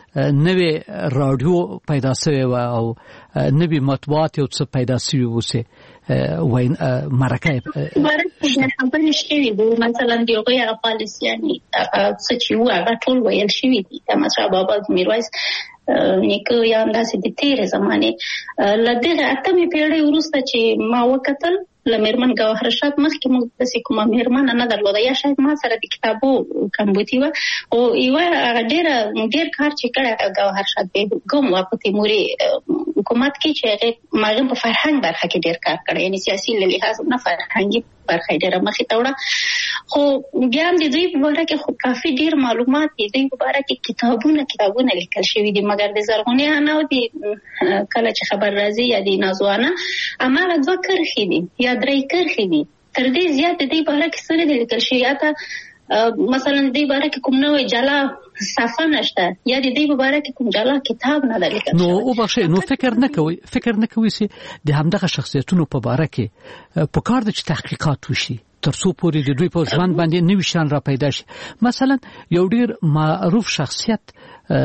P: نوې رادیو پیدا شوی و او نوې مطبوعات یو څه پیدا شوی وسه وین مرکه
C: مرکه خبرې شوی دي، مثلا د یوغي هغه پالیسیاني څه چې و هغه ټول ویل شوی دي. احمدشاه بابا د میرویس نیکه یا انداسې د تیرې زمانې له دغه اتمې پیړۍ وروسته چې ما وکتل له میرمن ګوهر شاد مخکې موږ داسې کومه میرمن نه درلوده، یا شاید ما سره د کتابو کمبودي وه، او یوه هغه ډېره ډېر کار چې کړی ګوهر شاد بیګم وه په تیموري حکومت کې چې هغې هغې په فرهنګ برخه کې ډېر کار کړی، یعنې سیاسي له لحاظ نه فرهنګي برخه یې ډېره مخې ته وړه. خو بیا هم د دوی په باره کې خو کافي ډېر معلومات دي، دوی په باره کې کتابونه کتابونه لیکل شوي دي، مګر د زرغونې انا او د کله چې خبر راځي یا د نازو انا هماغه دوه کرښې دي یا درې کرښې دي، تر دې زیات د دې باره کې څه نه دي لیکل شوي. یا ته مثلا د دې باره کې کوم نوی جلا صفحه نشته یا د دې په باره کې کوم جلا کتاب نه دی لیکل
P: شوی. نو وبخښئ، نو فکر نه کوئ فکر نه کوئ چې د همدغه شخصیتونو په باره کې په کار ده چې تحقیقات وشي تر څو پورې د دوی په ژوند باندې نوي شیان را پیدا شي. مثلا یو ډېر معروف شخصیت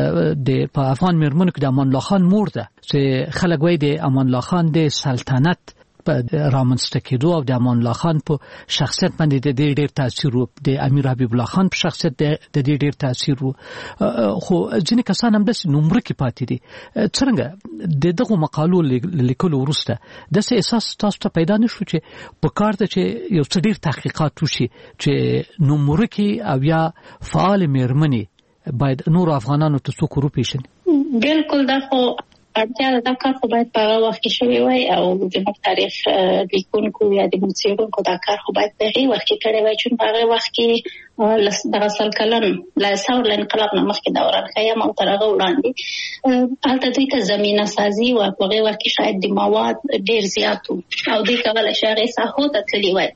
P: د په افغان میرمنو کې د امان الله خان مور ده چې خلک وایي د امان الله خان د سلطنت په رامنځته کېدو او د امان الله خان په شخصیت باندې د دې ډېر تاثیر و، د امیر حبیب الله خان په شخصیت د دې ډېر تاثیر و، خو ځینې کسان هم داسې نومرکې پاتې دي. څرنګه د دغو مقالو لیکلو وروسته داسې احساس تاسو ته پیدا نه شو چې په کار ده چې یو څه ډېر تحقیقات وشي چې نومرکې او یا فعال میرمنې باید نور افغانانو ته څوک وروپېژني؟
C: بالکل دا خو اړتیا ده، دا کار خو باید په هغه وخت کې شوی وای او زموږ تاریخ لیکونکو یا د څېړونکو دا کار خو باید په هغې وخت کې کړی وای، چون په هغې وخت کې دغه سل کلن له ثور انقلاب نه مخکې دوران خیم او تر هغه وړاندې هلته دوی ته زمینه سازي وه، په هغې وخت کې شاید د مواد ډېر زیات و او دوی کولی شي هغې ساحو ته تللي وای،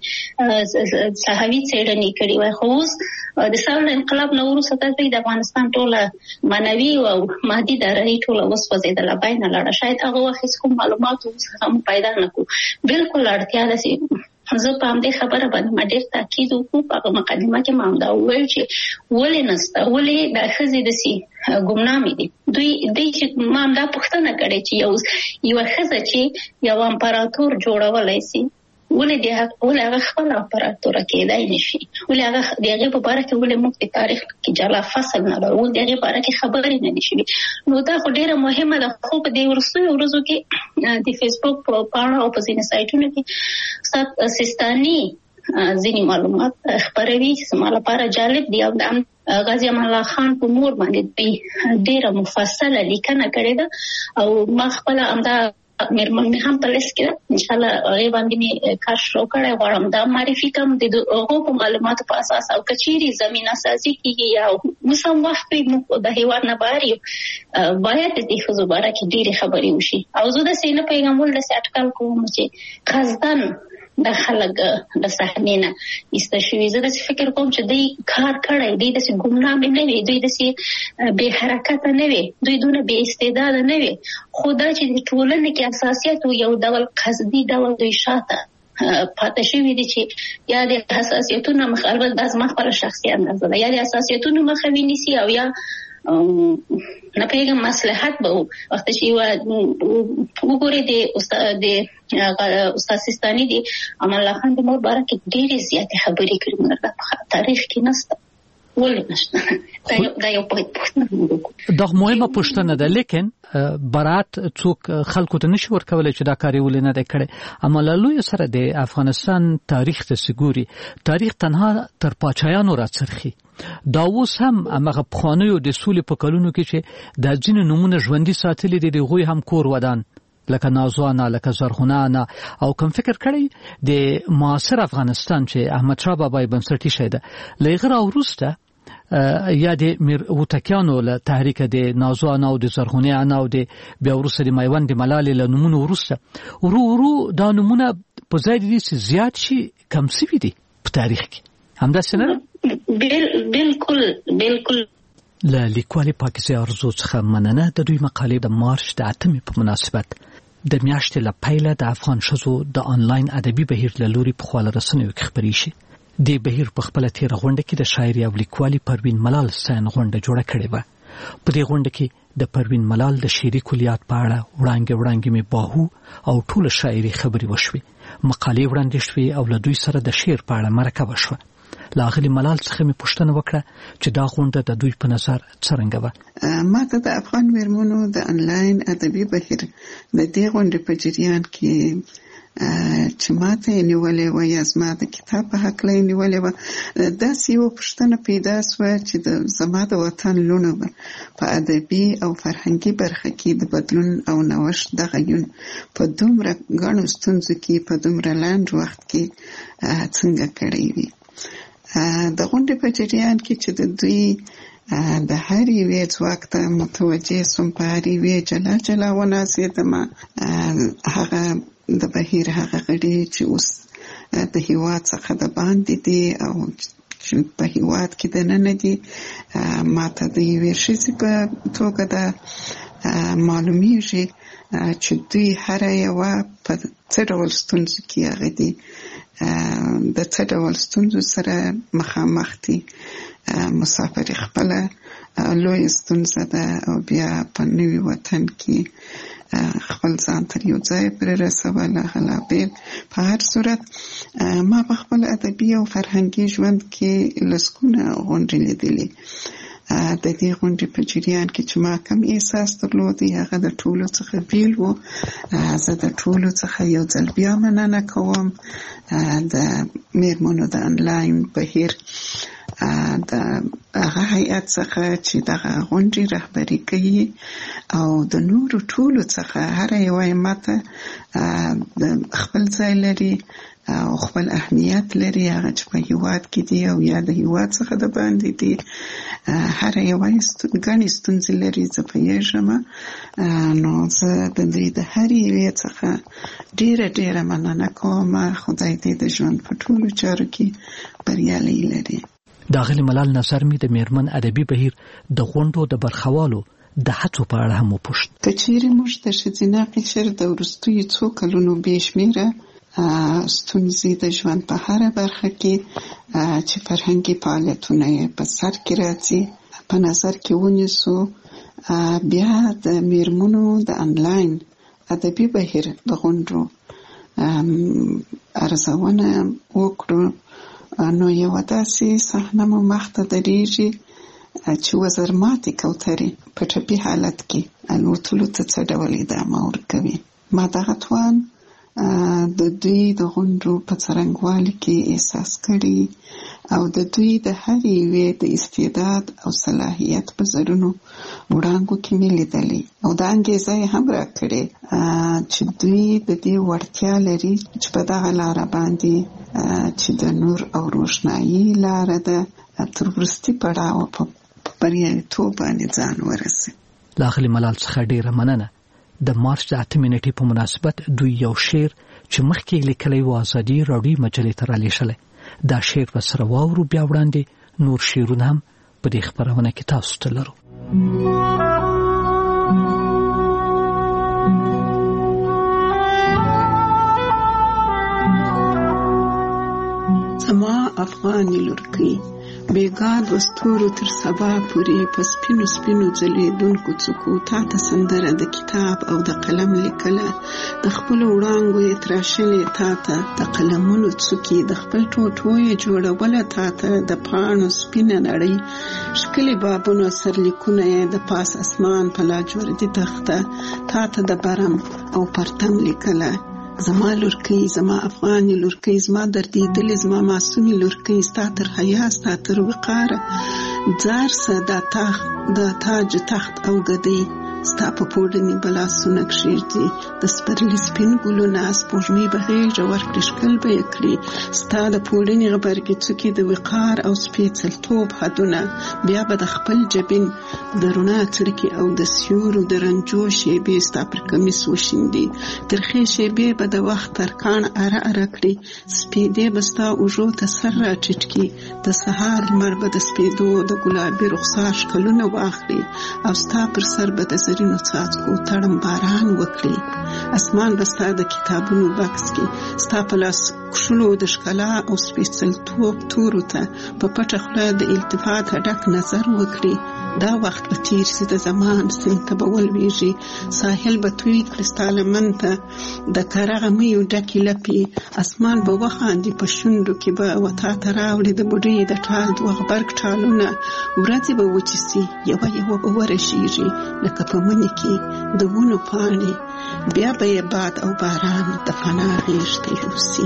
C: ساحوي څېړنې کړي وای. خو اوس د ثور انقلاب نه وروسته دوی د افغانستان ټوله معنوي او مادي دارایي ټوله وسوځېدله، باید نه لاړه، شاید هغه وخت هېڅ کوم معلومات هم پیدا نه کړو. بالکل اړتیا ده چې زه په همدې خبره باندې ما ډېر تاکید وکړو، په هغه مقدمه کې ما همدا وویل چې ولې نشته، ولې دا ښځې داسې ګمنامې دي. دوی دوی چې ما همدا پوښتنه کړې چې یو یوه ښځه چې یو امپراتور جوړولی سي ولې د ولې هغه خپل امپراتور کېدای نشي ولې هغه دغه په اړه کې ولې موږ په تاریخ کې جلا فصل نه لرو دغه په اړه کې خبرې نه نشي نو دا خو ډیره مهمه ده خو په دې ورسوي ورځو کې د فیسبوک په پاڼه او په ځینې سایټونو کې سیستاني ځینې معلومات خبروي چې زما لپاره جالب دي او د غازی امان الله خان په مور باندې ډیره مفصله لیکنه کړې ده او ما خپل امدا مېرمن مې هم په لیست کې ان شاء الله هغه باندې مې کار شروع کړی غواړم دا معرفي کوم د هغو په معلوماتو په اساس او کچيري زمينه سازي کیږي یا مسم وخت موږ د هیواد نه بهر یو باید د دې خبره کې ډېری خبرې وشي او زه د سینې پیغامول د اټکل کوم چې قصدن د خلک د صحنې نه استشوي زه د فکر کوم چې دوی کار کړی دی د ګمنام نه وي دوی د بے حرکت نه وي دوی دونه بے استعداد نه وي خدا چې د ټولنې کې اساسیت یو ډول قصدي ډول دوی شاته پاتې شوی دي چې یا د حساسیتونو مخالفت د ازما خپل شخصیت نه ده یا د حساسیتونو مخاوي نيسي او یا نه پیغام مصلحت به وخت چې وګوري د استاد د استاد سیستاني دي امان الله خان د مور باره کې ډېرې زیاتې خبرې کړې موږ په تاریخ کې نشته ولې نشته دا یو په
P: دا مهمه پوښتنه ده لیکن برات څوک خلکو ته نشي ورکولای چې دا کاری ولې نه دی کړی اما لوی سره د افغانستان تاریخ ته سګوري تاریخ تنها تر پاچایانو راڅرخي دا اوس هم هغه پخوانیو د سولې په کلونو کې چې د ځینو نمونه ژوندۍ ساتلي دي دغه هم کور ودان لکه نازوانه لکه زرغونانه او کوم فکر کړی د معاصر افغانستان چې احمد شاه بابا بنسټی شیده لغړه وروسته یا د وټکیانو له تحریک د نازوانه او د زرغونانه او د بیا وروسته د میوند ملالې له نمونه وروسته ورو ورو دا نمونه په ځای دي چې زیات شي کم سوي دي په تاریخ کې همدا څنګه
C: بالکل بالکل
P: له لیکوالې پاکیزه ارزو څخه مننه د دوی مقالې د مارچ د اتمې په مناسبت د میاشتې له پیله د افغان ښځو د انلاین ادبي بهیر له لوري په خپل رسنیو کې خبرې شي د بهیر په خپل تیر غونډه کې د شاعري او لیکوالي پروین ملال سین غونډه جوړه کړې و په دې غونډه کې د پروین ملال د شعري کلیات په اړه وړاندې وړاندې می باهو او ټول شاعري خبرې وشوي مقالې وړاندې شوې او له دوی سره د شعر په اړه مرکه وشوه لاغلی ملال څخه می پوښتنه وکړه چې دا غونډه د دوی په نظر څنګه و
Q: ما ته د افغان میرمنو د انلاین ادبي بهیر د دې غونډې په جریان کې چې ماته نیولې و یا زما د کتاب په حق لې نیولې و داسې یو پوښتنه پیدا شوه چې د زما د وطن لونه په ادبي او فرهنګي برخه کې د بدلون او نوښت د غیون په دومره غنو ستونزو کې په دومره لاند وخت کې څنګه کړی وي د غونډې په جریان کې چې د دوی د هر یوې ځواک ته متوجه سوم په هر یوې جلا جلا وناسېدم هغه د بهیر هغه غړي چې اوس د هیواد څخه د باندې دي او چې په هیواد کې د نن دي ماته د یوې ښځې په توګه د معلومیږي چې دوی هر یوه په څه ډول ستونزو کې هغه دي د څه ډول ستونزو سره مخامخ دي مسافر خپل لوی ستونزه ده او بیا په نوي وطن کې خپل ځان تر یو ځای پرې رسوله غلابیل په هر صورت ما په خپل ادبي او فرهنګي ژوند کې لسکونه غونډې لیدلې د دې غونډې په جریان کې چې ما کوم احساس درلود هغه د ټولو څخه بیل و زه د ټولو څخه یو ځل بیا مننه کوم د میرمنو د انلاین بهیر د هغه هیئت څخه چې دغه غونډې رهبري کوي او د نورو ټولو څخه هر یوه ماته خپل ځای لري او خپل اهمیت لري هغه چې په هیواد کې دی او یا د هیواد څخه د باندې دی هر یوه ګڼې ستونزې لري زه پوهېږم نو زه د دوی د هر یوې څخه ډېره ډېره مننه کوم خدای دې د ژوند په ټولو چارو کې بریالی لري
P: د اغلې ملال نظر می د میرمن ادبي بهیر د غونډو د برخوالو د هڅو په اړه هم وپوښت
Q: که چیرې موږ د ښځینه قشر د وروستیو څو کلونو بې شمېره ستونزې د ژوند په هره برخه کې چې فرهنګي فعالیتونه یې په سر کې راځي په نظر کې ونیسو بیا د میرمنو د انلاین ادبي بهیر د غونډو ارزونه وکړو نو یو داسې صحنه مو مخته درېږي چې وزرماتې کوترې په ټپي حالت کې الوتلو ته څه ډول ادامه ورکوي. ما دغه توان د دوی د غونډو په څرنګوالي کې احساس کړي او د دوی د هرې یوې د استعداد او صلاحیت په زرونو وړانګو کې مې لیدلې او دا انګېزه یې هم راکړې چې دوی د دې وړتیا لري چې په دغه لاره باندې چې د نور او روښنایي لاره ده تر وروستي پړاوه په بریالیتوب باندې ځان ورسوي.
P: له اغلې ملال څخه ډېره مننه. د مارچ د اتمې نیټې په مناسبت دوی یو شعر چې مخکې لیکلی و ازادي راډیو مجلې ته رالیږلی. دا شعر به سره واورو، بیا وړاندې نور شعرونه هم په دې خپرونه کې تاسو ته لرو.
Q: زما افغاني لورکۍ بیګاد وستورو تر سبا پورې په سپینو سپینو ځلېدونکو څوکو تا ته سندره د کتاب او د قلم لیکله، د خپلو وړانګو یې تراشلې تا ته د قلمونو څوکې، د خپل ټوټو یې جوړوله تا ته د پاڼو سپینه نړۍ، ښکلي بابونو سرلیکونه یې د پاس اسمان په لاجوردي تخته تا ته د برم او پرتم لیکله. زما لورکۍ، زما افغاني لورکۍ، زما دردېدلې، زما معصومې لورکۍ، ستا تر حیا، ستا تر وقاره ځار سه دا تاج دا تاج تخت او ګدۍ ستا په پوړني بلاسونه کښېږدي، د سپرلي سپین ګلونه سپوږمۍ به غېږه ورکړي، ښکل به یې کړي ستا د پوړني غبرګې څوکې د وقار او سپېڅلتوب حدونه، بیا به د خپل جبین د رڼا څړکې او د سیورو د رنجو شیبې ستا پر کمیس وشیندي، ترخې شیبې به د وخت ترکاڼ اره اره کړي، سپېدې به ستا اوږو ته سر راټیټ کړي، د سهار لمر به د سپېدو د ګلابي رخسار ښکلونه واخلي او ستا پر سر به د زرینو څاڅکو تړم باران وکړي، اسمان به ستا د کتابونو بکس کې ستا په لاس کښلو د ښکلا او سپېڅلتوب تورو ته په پټه خوله د التفات ډک نظر وکړي. دا وخت به تیر سي، د زمان سیند ته به ولویږي، ساحل به توی کړي ستا لمن ته د کره غمیو ډکې لپې، اسمان به وخاندي په شونډو کې به وتا ته راوړي د بوډۍ د ټال دوه غبرګ ټالونه، ورځې به وچې سي، یوه یوه به ورژېږي لکه په مني کې د ونو پاڼې، بیا به یې باد او باران د فنا غېږ ته یوسي.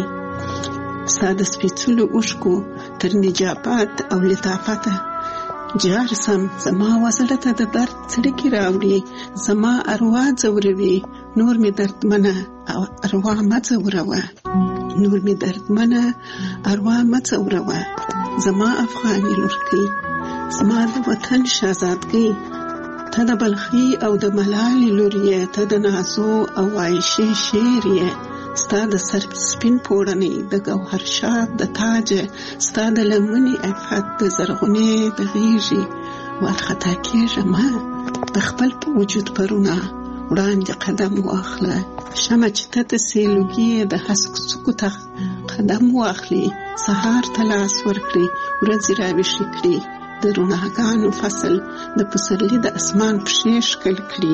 Q: ستا د سپېڅلو اوښکو تر نجابت او لطافته جار سم، زما وزړه ته د درد څړیکې راوړي، زما اروا ځوروي، نور مې دردمنه او اروا مه ځوروه، نور مې دردمنه اروا مه ځوروه. زما افغاني لورکۍ، زما د وطن شهزادګۍ، ته د بلخي او د ملالې لور یې، ته د نازو او عایشې شعر یې، ستا د سر سپین پوړنۍ د ګوهر شاد د تاج، ستا د لمنې عفت د زرغونې د غېږې، وارخطا کېږه مه د خپل په وجود پرونه وړاندې قدم واخله، شمه چې ته د سیلوګي د هسکو څوکو ته قدم واخلي، سهار ته لاس ورکړي، ورځې راویښې کړي، د رڼاګانو فصل د پسرلي د اسمان پښې ښکل کړي.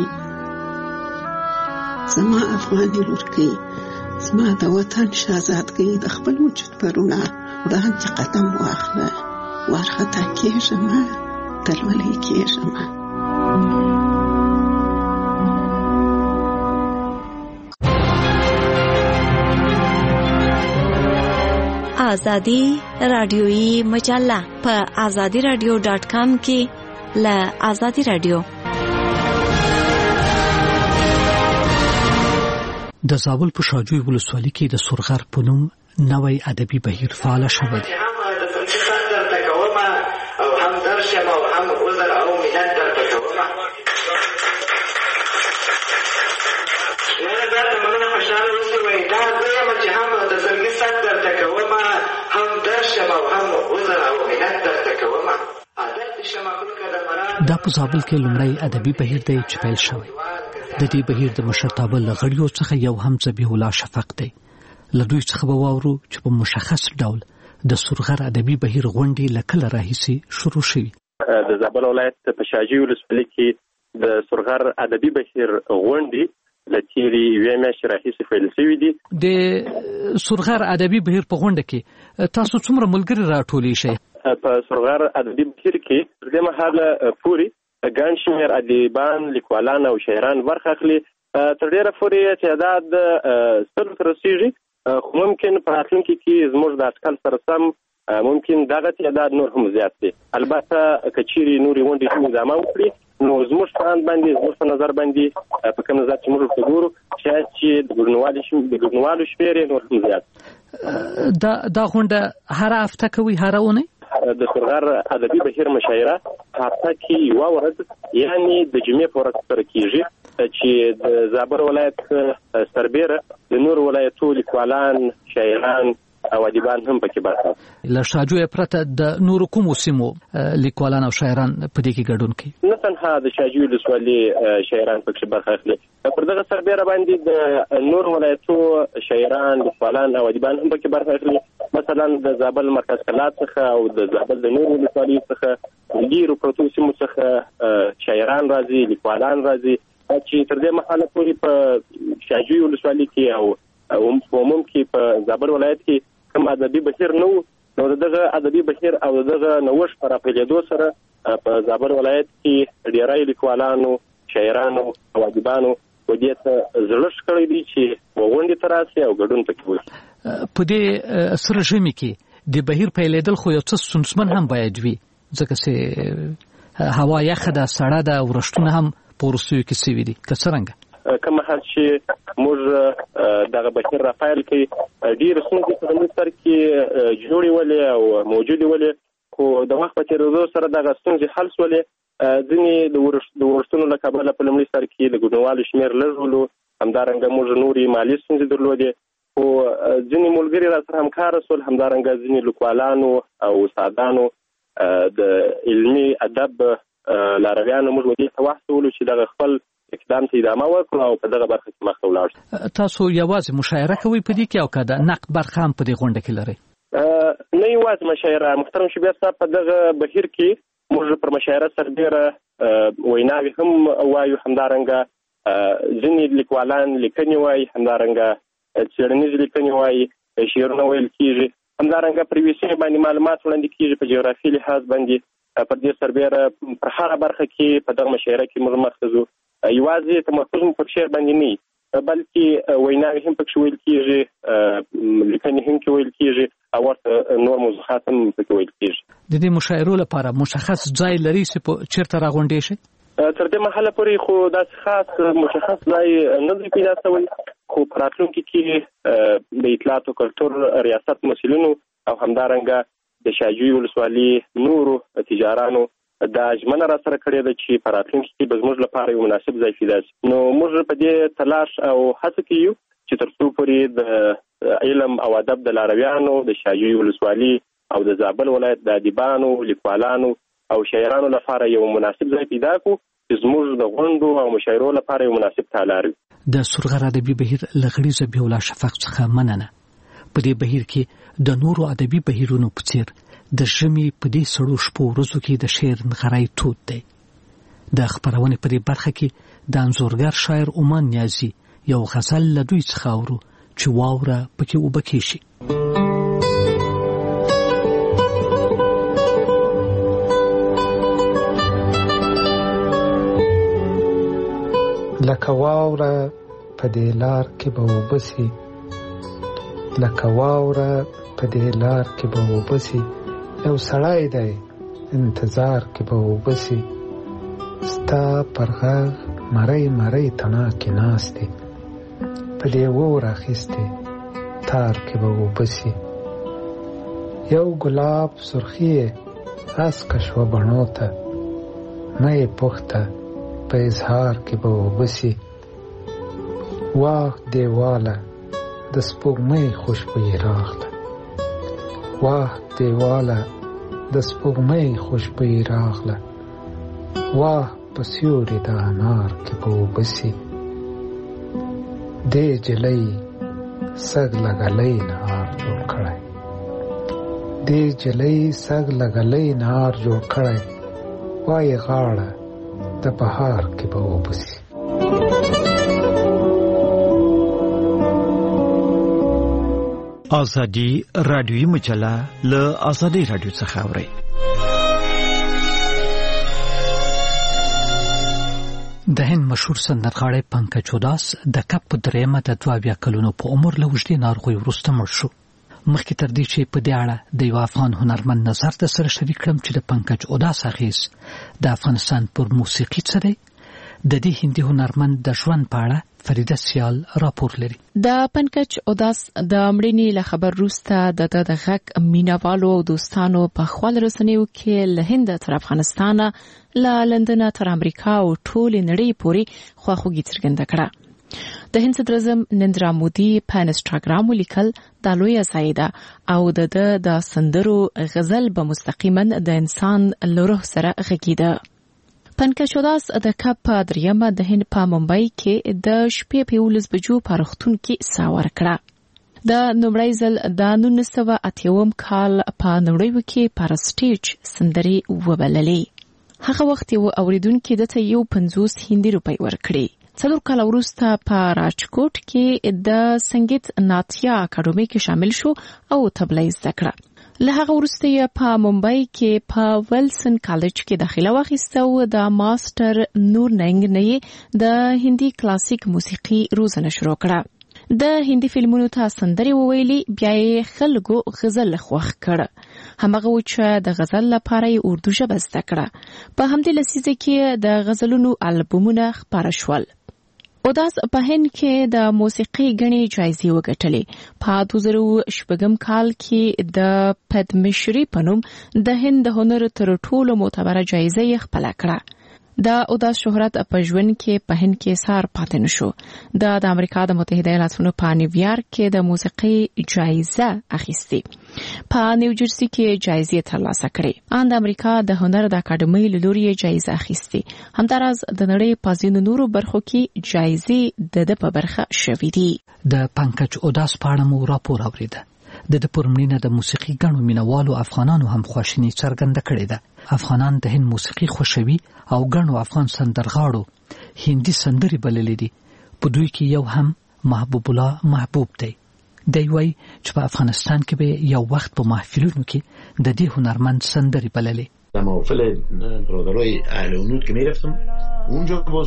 Q: زما افغاني لورکۍ، زما د وطن شهزادګۍ، د خپل وجود پرونه وړاندې قدم واخله، وارخطا کېږه مه تلولی کېږه مه.
I: آزادی رادیویی مجله په آزادی رادیو ډاټ کام کې له آزادی رادیو.
P: د زابل په شاجوی ولسوالۍ کې د سورغر په نوم نوی ادبي بهیر فعال شوی دی.
E: او هم درشم او هم عذر او منت درته کوم. نه دا مننه خوشاله اوسئ وای دا دویم چې هم د زړګي سات درته کوم، هم درشم او هم عذر او منت درته کوم. عادت شمخلو کده مراد
P: دا په زابل کې لومړی ادبي بهیر دی چې پیل شوی. د دې بهیر د مشرتابه له غړیو څخه یو هم ذبیح الله شفق دی. له دوی څخه به واورو چې په مشخص ډول د سورغر ادبي بهیر غونډې له کله راهیسې شروع شوي.
R: د زابل ولایت په شاجوی ولسوالۍ کې د سورغر ادبي بهیر غونډې له تیرې یوې میاشتې راهیسې پیل شوي دي.
P: د سرغر ادبي بهیر په غونډه کې تاسو څومره ملګري راټولې شئ؟
R: په سرغر ادبي بهیر کې تر دې مهاله پورې ګڼ شمېر ادیبان، لیکوالان او شاعران برخه اخلي. تر ډېره پورې تعداد سلو ته رسېږي، خو ممکن په راتلونکي کې زموږ د اټکل سره سم ممکن دغه تعداد نور هم زیات شي. البته که چیرې نورې غونډې هم ادامه وکړي نو زموږ په اند باندې زموږ په نظر باندې په کوم نظر چې موږ ورته ګورو شاید چې د ګډونوالو شمېر نور هم زیات.
P: دا غونډه هره هفته کوي هره اونۍ؟
R: د سرغر ادبي بهیر مشاعره هفته کې یوه ورځ یعنی د جمعې په ورځ ترسره کېږي چې د زابل ولایت سربیره د نور ولایتو لیکوالان، شاعران او ادیبان هم پکې برخه اخلي.
P: له شاجوی پرته د نورو کومو سیمو لیکوالان او شاعران په دې کې ګډون کوي؟
R: نه تنها د شاجوی ولسوالۍ شاعران پکې برخه اخلي، پر دغه سربیره باندې د نور ولایتو شاعران، لیکوالان او ادیبان هم پکې برخه اخلي. مثلا د زابل مرکز کلات څخه او د زابل د نورو ولسوالیو څخه ډیرو پروتو سیمو څخه شاعران راځي، لیکوالان راځي چې تر دې مهاله پورې په شاجوی ولسوالۍ کې او عموم کې په زابل ولایت کې کوم ادبي بهیر نه و، نو دغه ادبي بهیر او دغه نوښت په راپیلېدو سره په زابل ولایت کې ډېری لیکوالانو، شاعرانو او ادیبانو په دې ته زړښت کړی دی چې غونډې ته راشي او ګډون پکې وشي.
P: په دې سره ژمي کې د بهیر پیلېدل خو یو څه ستونزمن هم باید وي، ځکه چې هوا یخه ده، سړه ده، ورښتونه هم په وروستیو کې سوي دي. که څرنګه
R: کوم حال چې موږ دغه بهیر راپیل کړي ډېرې ستونزې په زموږ سر کې جوړې ولې او موجودې ولې، خو د وخت په تېرېدو سره دغه ستونزې حل شولې. ځینې د ورښتونو له کبله په لومړي سر کې د ګډونوالو شمېر لږ ولو، همدارنګه موږ نورې مالي ستونزې درلودې، خو ځینې ملګري را سره همکاره شول، همدارنګه ځینې لیکوالانو او استادانو د علمي ادب لارویانو موږ دې ته وهڅولو چې دغه خپل اقدام ته ادامه ورکړو او په دغه برخه کې مخته ولاړ شو.
P: تاسو یوازې مشاعره کوئ په دې کې او که د نقد برخه هم په دې غونډه کې لرئ؟
R: نه یوازې مشاعره، محترم شبیر صاحب، په دغه بهیر کې موږ پر مشاعره سربیره ویناوې هم وایو، همدارنګه ځینې لیکوالان لیکنې وایي، همدارنګه څېړنیزې لیکنې وایي، شعرونه ویل کېږي، همدارنګه پر یوې سیمې باندې معلومات وړاندې کېږي په جغرافي لحاظ باندې. پر دې سربیره پر هره برخه کې په دغه مشاعره کې موږ مخته ځو. یوازې تمرکز مو پر شعر باندې نه، بلکې ویناوې هم پکې ویل کېږي، لیکنې هم کې ویل کېږي او ورته نور موضوعات هم پکې ویل کېږي.
P: د دې مشاعرو لپاره مشخص ځای لري چې چېرته راغونډې شي؟
R: تر دې مهاله پورې خو داسې خاص مشخص ځای نه دی پیدا شوی، خو په راتلونکي کې د اطلاعات او کلتور ریاست مسؤلینو او همدارنګه د شاجوی ولسوالۍ نورو تجارانو دا ژمنه را سره کړې ده چې په راتلونکي کې به زموږ لپاره یو مناسب ځای پیدا شي. نو موږ په دې تلاش او هڅه کې یو چې تر څو پورې د علم او ادب د لارویانو د شاجوی ولسوالۍ او د زابل ولایت د ادیبانو، لیکوالانو او شاعرانو لپاره یو مناسب ځای پیدا کړو چې زموږ د غونډو او مشاعرو لپاره یو مناسب تالار وي.
P: د سرغر ادبي بهیر له غړي ضبیح الله شفق څخه مننه. په دې بهیر کې د نورو ادبي بهیرونو په څیر د ژمي په دې سړو شپو ورځو کې د شعر نغری تود دی. د خپرونې په دې برخه کې د انځورګر شاعر عمان نیازي یو غزل له دوی څخه اورو چې واوره پکې اوبه کېږي.
S: لکه واوره په دې لار کې به اوبه سي، لکه واوره په دې لار کې به اوبه سي، یو سړی دی انتظار کې به اوبه سي، ستا پر غږ مرۍ مرۍ تڼاکې ناستې، په لیوو راخیستې تار کې به اوبه سي، یو ګلاب سرخي یې هسکه شوه بڼو ته، مه یې پوښته په اظهار کې به اوبه سي، واه دیواله د سپوږمۍ خوشبویي راغله، واه دیواله د سپوږمۍ خوشبویي راغله، واه په سیوري د انار کې به اوبه سي، دې جلۍ سږ لګلی نهار جوړ کړی، دې جلۍ سږ لګلی نهار جوړ کړی، وایي غاړه د بهار کې به اوبه سي.
F: ازادي رادیوي مجله له ازادي رادیو څخه اوري. د هند مشهور سندرغاړی پنکج اوداس د کپ په درېمه د دوه اویا کلونو په عمر له اوږدې ناروغۍ وروسته مړ شو. مخکې تر دې چې په دې اړه د یو افغان هنرمند نظر در سره شریک کړم چې د پنکج اوداس اغیز د افغانستان پر موسیقي څه دی، د دې هندي هنرمند د ژوند په اړه فریده سیال راپور لري.
D: د پنکج اوداس د مړینې له خبر وروسته د د غږ مینوالو او دوستانو په خپل رسنیو کې له هند تر افغانستان، له لندن تر امریکا او ټول نړۍ پورې خواخوږي څرګنده کړه. د هند صدر اعظم نریندرا مودي په انسټاګرام ولیکل دا لویه ځای او د د سندرو غزل به مستقیما د انسان له روح سره غږیده. پنکج اوداس د کپ په دریمه د هند په ممبئی کې د شپې په یولس بجو په روغتون کې ساه ورکړه. د لومړي ځل د نولس سوه اته اویا کال په نړۍ کې پر سټیج سندري وبللې. هغه وخت یو اوریدونکو د ته یو پنځوس هندي روپۍ ورکړي. څلور کال وروسته په راجکوټ کې د سنگیت ناتیا اکاډمي کې شامل شو او طبله زده کړه. له هغه وروسته یې په ممبئی کې په ویلسن کالج کې داخله واخیسته او د ماستر نور ننګ نه د هندي کلاسیک موسیقي روزنه شروع کړه. د هندي فلمونو ته سندري وویلي، بیا یې خلکو غزل خوښ کړ. همغه و چې د غزل لپاره یې اردو ژبه زده کړه. په همدې لسیزه کې د غزلونو البومونه خپاره شول. اوداس په هند کې د موسیقي غني جایزې وګټلې. په دوه زره شپږم کال کې د پدمشری په نوم د هند هنر تر ټولو معتبره جایزه یې خپل کړه. د اوداس شهرت په ژوند کې په هند کې سار پاتې نشو. د د امریکا د متحده ایالاتونو په نیویارک کې د موسیقي جایزه اخیستې. په نیوجرسي کې جایزې ترلاسه کړې. ان د امریکا د هنر د اکاډمۍ له لوري جایزه اخیستې. همداراز د نړۍ په ځینو نورو برخو کې جایزې د د په برخه شوې دي.
P: د پنکج اوداس په اړه مو راپور اوریده. د د پرمړینه د موسیقي غنو مینوالو افغانانو هم خواشینی څرګنده کړې ده. افغانان د هند موسیقي خوښوي او غنو افغان سندرغاړو هندي سندري بللې دي. په دوی کې یو هم محبوب الله محبوب دی. دی وایي چې په افغانستان کې به یو وخت په محفلونو کې د دې هنرمند سندري بللې.
G: در محفل برادرای اهل هنود که میرفتم اونجا باز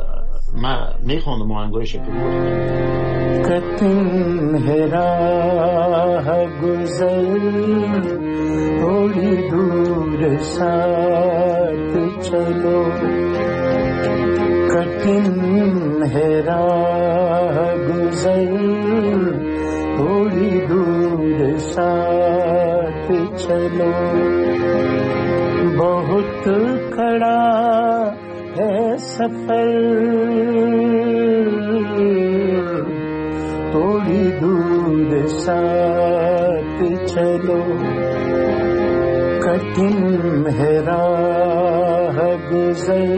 G: ما میخواندم آهنگای شکلی
J: کتن هراه گذر تھوڑی دور ساتھ چلو کتن هراه گذر تھوڑی دور ساتھ چلو بہت کڑا ہے سفر تھوڑی دور ساتھ چلو کٹن ہے راہ گزر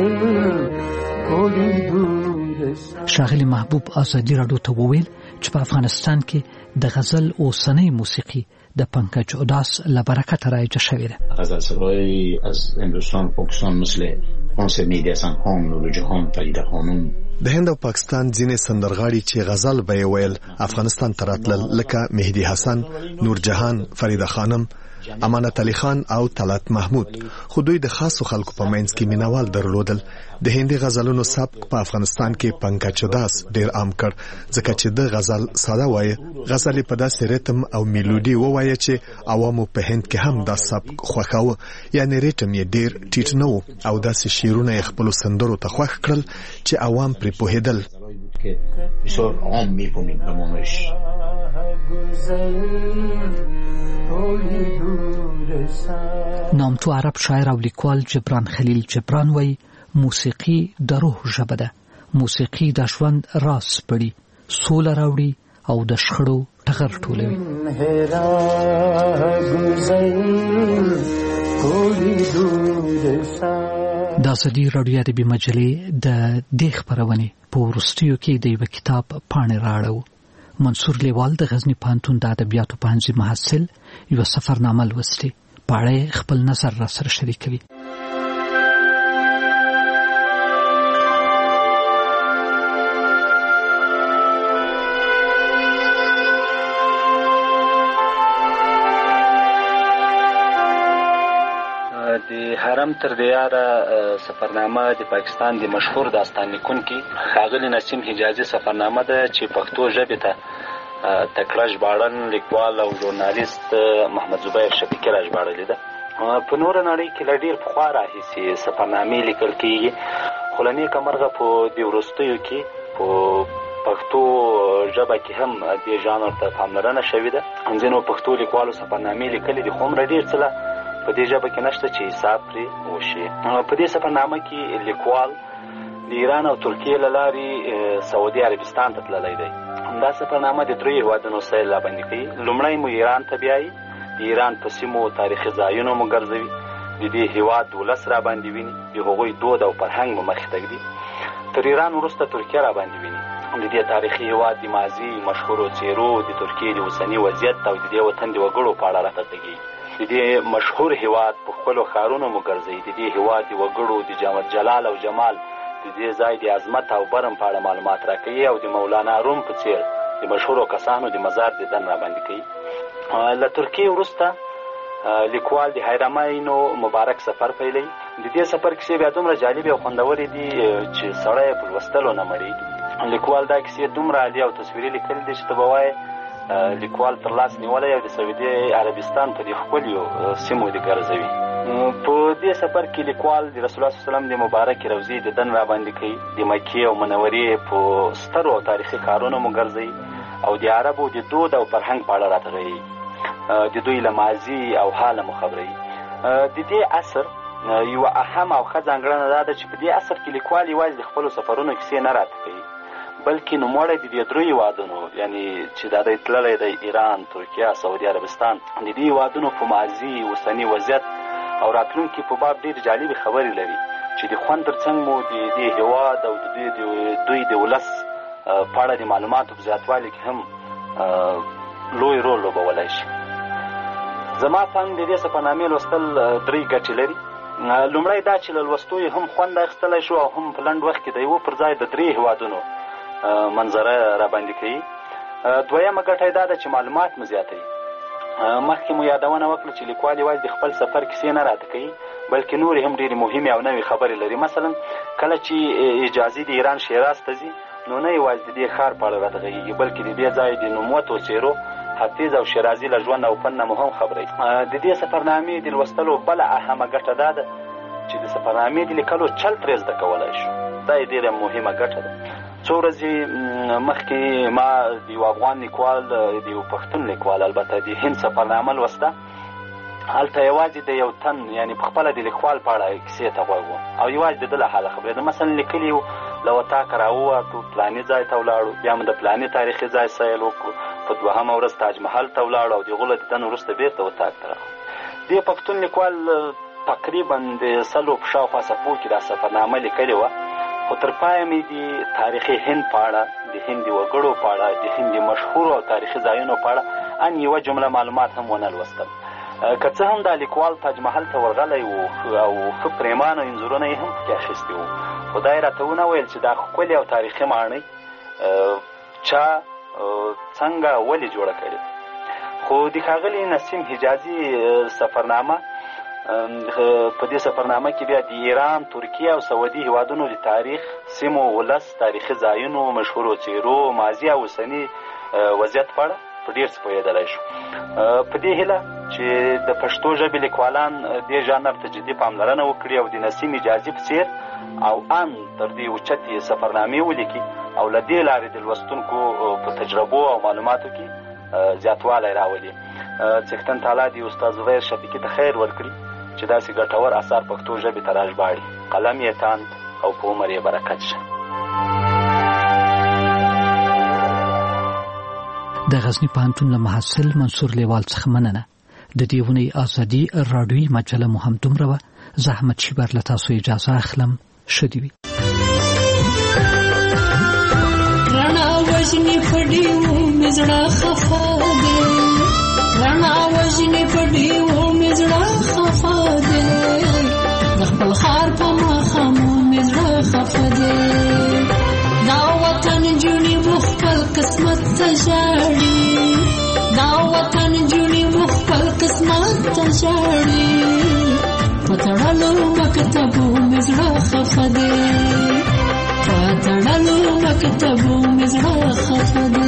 J: تھوڑی دور.
P: ښاغلي محبوب ازادي راډیو ته وویل چې په افغانستان کې د غزل او سنۍ موسیقي د پنکج اوداس له برکته رایجه شوې ده.
G: غزل سرایی از هندوستان پاکستان مثل خانس میدی حسن خان، نور جهان، فریده خانم.
H: د هند او پاکستان ځینې سندرغاړي چې غزل به ویل افغانستان ته راتلل، لکه مهدي حسن، نور جهان، فریده خانم، امانت علي خان او طلعت محمود. خو دوی د خاصو خلکو په منځ کې مینوال درلودل. د هندي غزلونو سبک په افغانستان کې پنکج اوداس ډیر عام کړ، ځکه چې د غزل ساده وایي، غزل په داسې ریتم او میلودي ووایي چې عوامو په هند کې هم دا سبک خوښاوه. یعنی ریتم یې ډیر ټیټ نه و او داسې شعرونه یې خپلو سندرو ته خوښ کړل چې عوام پرې پوهېدل.
G: بسیار عام می‌فهمید زمانش.
P: نامتو عرب شاعر او لیکوال جبران خلیل جبران وایي موسیقي د روح ژبه ده. موسیقي د ژوند راز پړي، سوله راوړي او د شخړو ټغر ټولوي. د ازادي راډیو ادبي مجلې د دې خپرونې په وروستیو کې د یو کتاب پاڼې راړو. منصور لیوال د غزنی پوهنتون د ادبیاتو پوهنځي محصل یو سفرنامه لوستې. په اړه خپل نظر را سره شریکوي.
T: څارم تر دې یاره سفرنامه د پاکستان د مشهور داستان لیکونکي ښاغلي نسیم حجازي سفرنامه ده چې پښتو ژبې ته تکړه ژباړن لیکوال او ژورنالیست محمد زبیر شفیقي را ژباړلې ده. په نوره نړۍ کې له ډېر پخوا راهیسې سفرنامې لیکل کېږي، خو له نیکه مرغه په دې وروستیو کې په پښتو ژبه کې هم دې ژانر ته پاملرنه شوې ده. ځینو پښتو لیکوالو سفرنامې لیکلې دي، خو هومره ډېر څه په دې ژبه کې نشته چې حساب پرې وشي. په دې سفرنامه کې لیکوال د ایران او ترکیې له لارې سعودي عربستان ته تللی دی. دا سفرنامه د دریو هېوادونو سیل راباندې کوي. لومړی مو ایران ته بیایي، د ایران په سیمو تاریخي ځایونو مو ګرځوي، د دې هېواد ولس راباندې ویني، د هغوی دود او فرهنګ مو مخې ته ږدي. تر ایران وروسته ترکیه راباندې ویني، د دې تاریخي هېواد د ماضي مشهورو څېرو، د ترکیې د اوسني وضعیت او د دې وطن د وګړو په اړه راته غږېږي. د دې مشهور هېواد په خپلو ښارونو مو ګرځوي، د دې هېواد د وګړو د جامد جلال او جمال، د دې ځای د عظمت او برم په اړه معلومات راکوي او د مولانا روم په څېر د مشهورو کسانو د مزار دیدن راباندې کوي. له ترکیې وروسته لیکوال د حرمینو مبارک سفر پیلوي. د دې سفر کیسې بیا دومره جالبې او خوندورې دي چې سړی په لوستلو نه مړېږي. لیکوال دا کیسې دومره عالي او تصویري لیکلي دي چې ته به وایې لیکوال تر لاس نیولی او د سعودي عربستان په دې ښکلیو سیمو دې ګرځوي. په دې سفر کې لیکوال د رسول الله صلی الله علیه وسلم د مبارکې روضې دیدن راباندې کوي، د مکې او منورې په سترو او تاریخي ښارونو مو ګرځوي او د عربو د دود او فرهنګ په اړه راته غږېږي، د دوی له ماضي او حاله مو خبروي. د دې عصر یوه اهم او ښه ځانګړنه دا ده چې په دې عصر کې لیکوال یوازې د خپلو سفرونو کیسې نه راته کوي، بلکې نوموړی د دې دریو هېوادونو یعنې چې دا دی تللی دی ایران، ترکیه، سعودي عربستان، د دې هېوادونو په ماضي اوسني وضعیت او راتلونکي په باب ډېرې جالبې خبرې لري چې د خوند تر څنګ مو د دې هېواد او د دوی د ولس په اړه د معلوماتو په زیاتوالي کې هم لوی رول لوبولی شي. زما په اند د دې سفرنامې لوستل درې ګټې لري. لومړی دا چې له لوستو یې هم خوند اخیستلی شو او هم په لنډ وخت کې د یوه پر ځای د درې هېوادونو منظره راباندې کوي. دویمه ګټه دا ده چې معلومات مو زیاتوي. مخکې مو یادونه وکړه چې لیکوال یوازې د خپل سفر کیسې نه راته کوي، بلکې نورې هم ډېرې مهمې او نوې خبرې لري. مثلا کله چې حجازي د ایران شیراز ته ځي، نو نه یوازې د دې ښار په اړه راته غږېږي، بلکې د دې ځای د نوموتو څېرو حافظ او شیرازي له ژوند او فن نه مو هم خبروي. د دې سفرنامې د لوستلو بله اهمه ګټه دا ده چې د سفرنامې د لیکلو چل ترې زده کولی شو. دا یې ډېره مهمه ګټه ده. څو ورځې مخکې ما د یو افغان لیکوال، د یو پښتون لیکوال البته، د هند سفرنامه لوسته. هلته یوازې د یو تن یعنې په خپله د لیکوال په اړه کیسې ته غوږ وم او یوازې د ده له حاله خبرېده. مثلا لیکلي وو له وطاقه راووتو، پلاني ځای ته ولاړو، بیا مو د پلاني تاریخي ځای سیل وکړو، په دوهمه ورځ تاج محل ته ولاړو او د هغو له دیدن وروسته بېرته وطاق ته راغلو. دې پښتون لیکوال تقریبا د سلو په شاوخوا صفحو کې دا سفرنامه لیکلې وه، خو تر پایه مې د تاریخي هند په اړه، د هند د وګړو په اړه، د هند د مشهورو او تاریخي ځایونو په اړه ان یوه جمله معلومات هم ونه لوستل. که څه هم دا لیکوال تاج محل ته ورغلی و او ښه پرېمانه انځورونه یې هم پکې اخیستي وو، خو دا یې راته ونه ویل چې دا ښکلې او تاریخي ماڼۍ چا څنګه ولې جوړه کړې. خو د ښاغلي نسیم حجازي سفرنامه، په دې سفرنامه کې بیا د ایران، ترکیه او سعودي هېوادونو د تاریخ، سیمو، ولس، تاریخي ځایونو، مشهورو څېرو، ماضي او اوسني وضعیت په اړه په ډېر څه پوهېدلی شو. په دې هیله چې د پښتو ژبې لیکوالان دې ژانر ته جدي پاملرنه وکړي او د نسیم حجازي په څېر او ان تر دې اوچتې سفرنامې ولیکي او له دې لارې د لوستونکو په تجربو او معلوماتو کې زیاتوالی راولي. څښتن تعالی دې استاد زبیر شفیقي ته خیر ورکړي چې داسې ګټور اثار پښتو ژبې ته راژباړي. قلم یې تاند او په عمر یې برکت شه.
F: د غزنی پوهنتون له محصل منصور لیوال څخه مننه. د دې ونې ازادي راډیوي مجله مو هم دومره وه. زه احمد شیبر له تاسو اجازه اخلم. ښه دې وي.
K: رڼا وژنې په ډېوو مې زړه خفه دی، رڼا وژنې په ډېوو مې زړه خفه دی، د خپل ښار په ماښامو مې زړه خفه دی. دا وطن جونې مو خپل قسمت ته ژاړي، دا وطن جونې مو خپل قسمت ته ژاړي، پتړلو مکتبو مزړه خفه دی پتړلو مکتبو مزړه خفه دی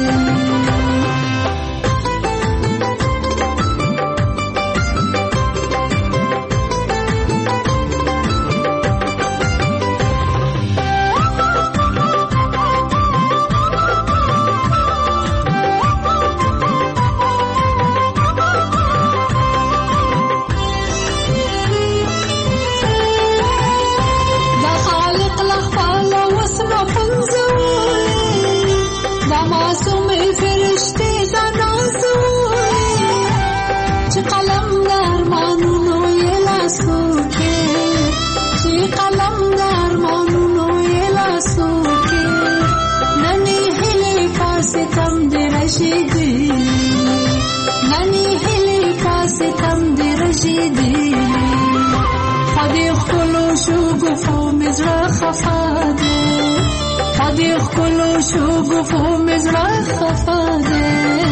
K: خفه ده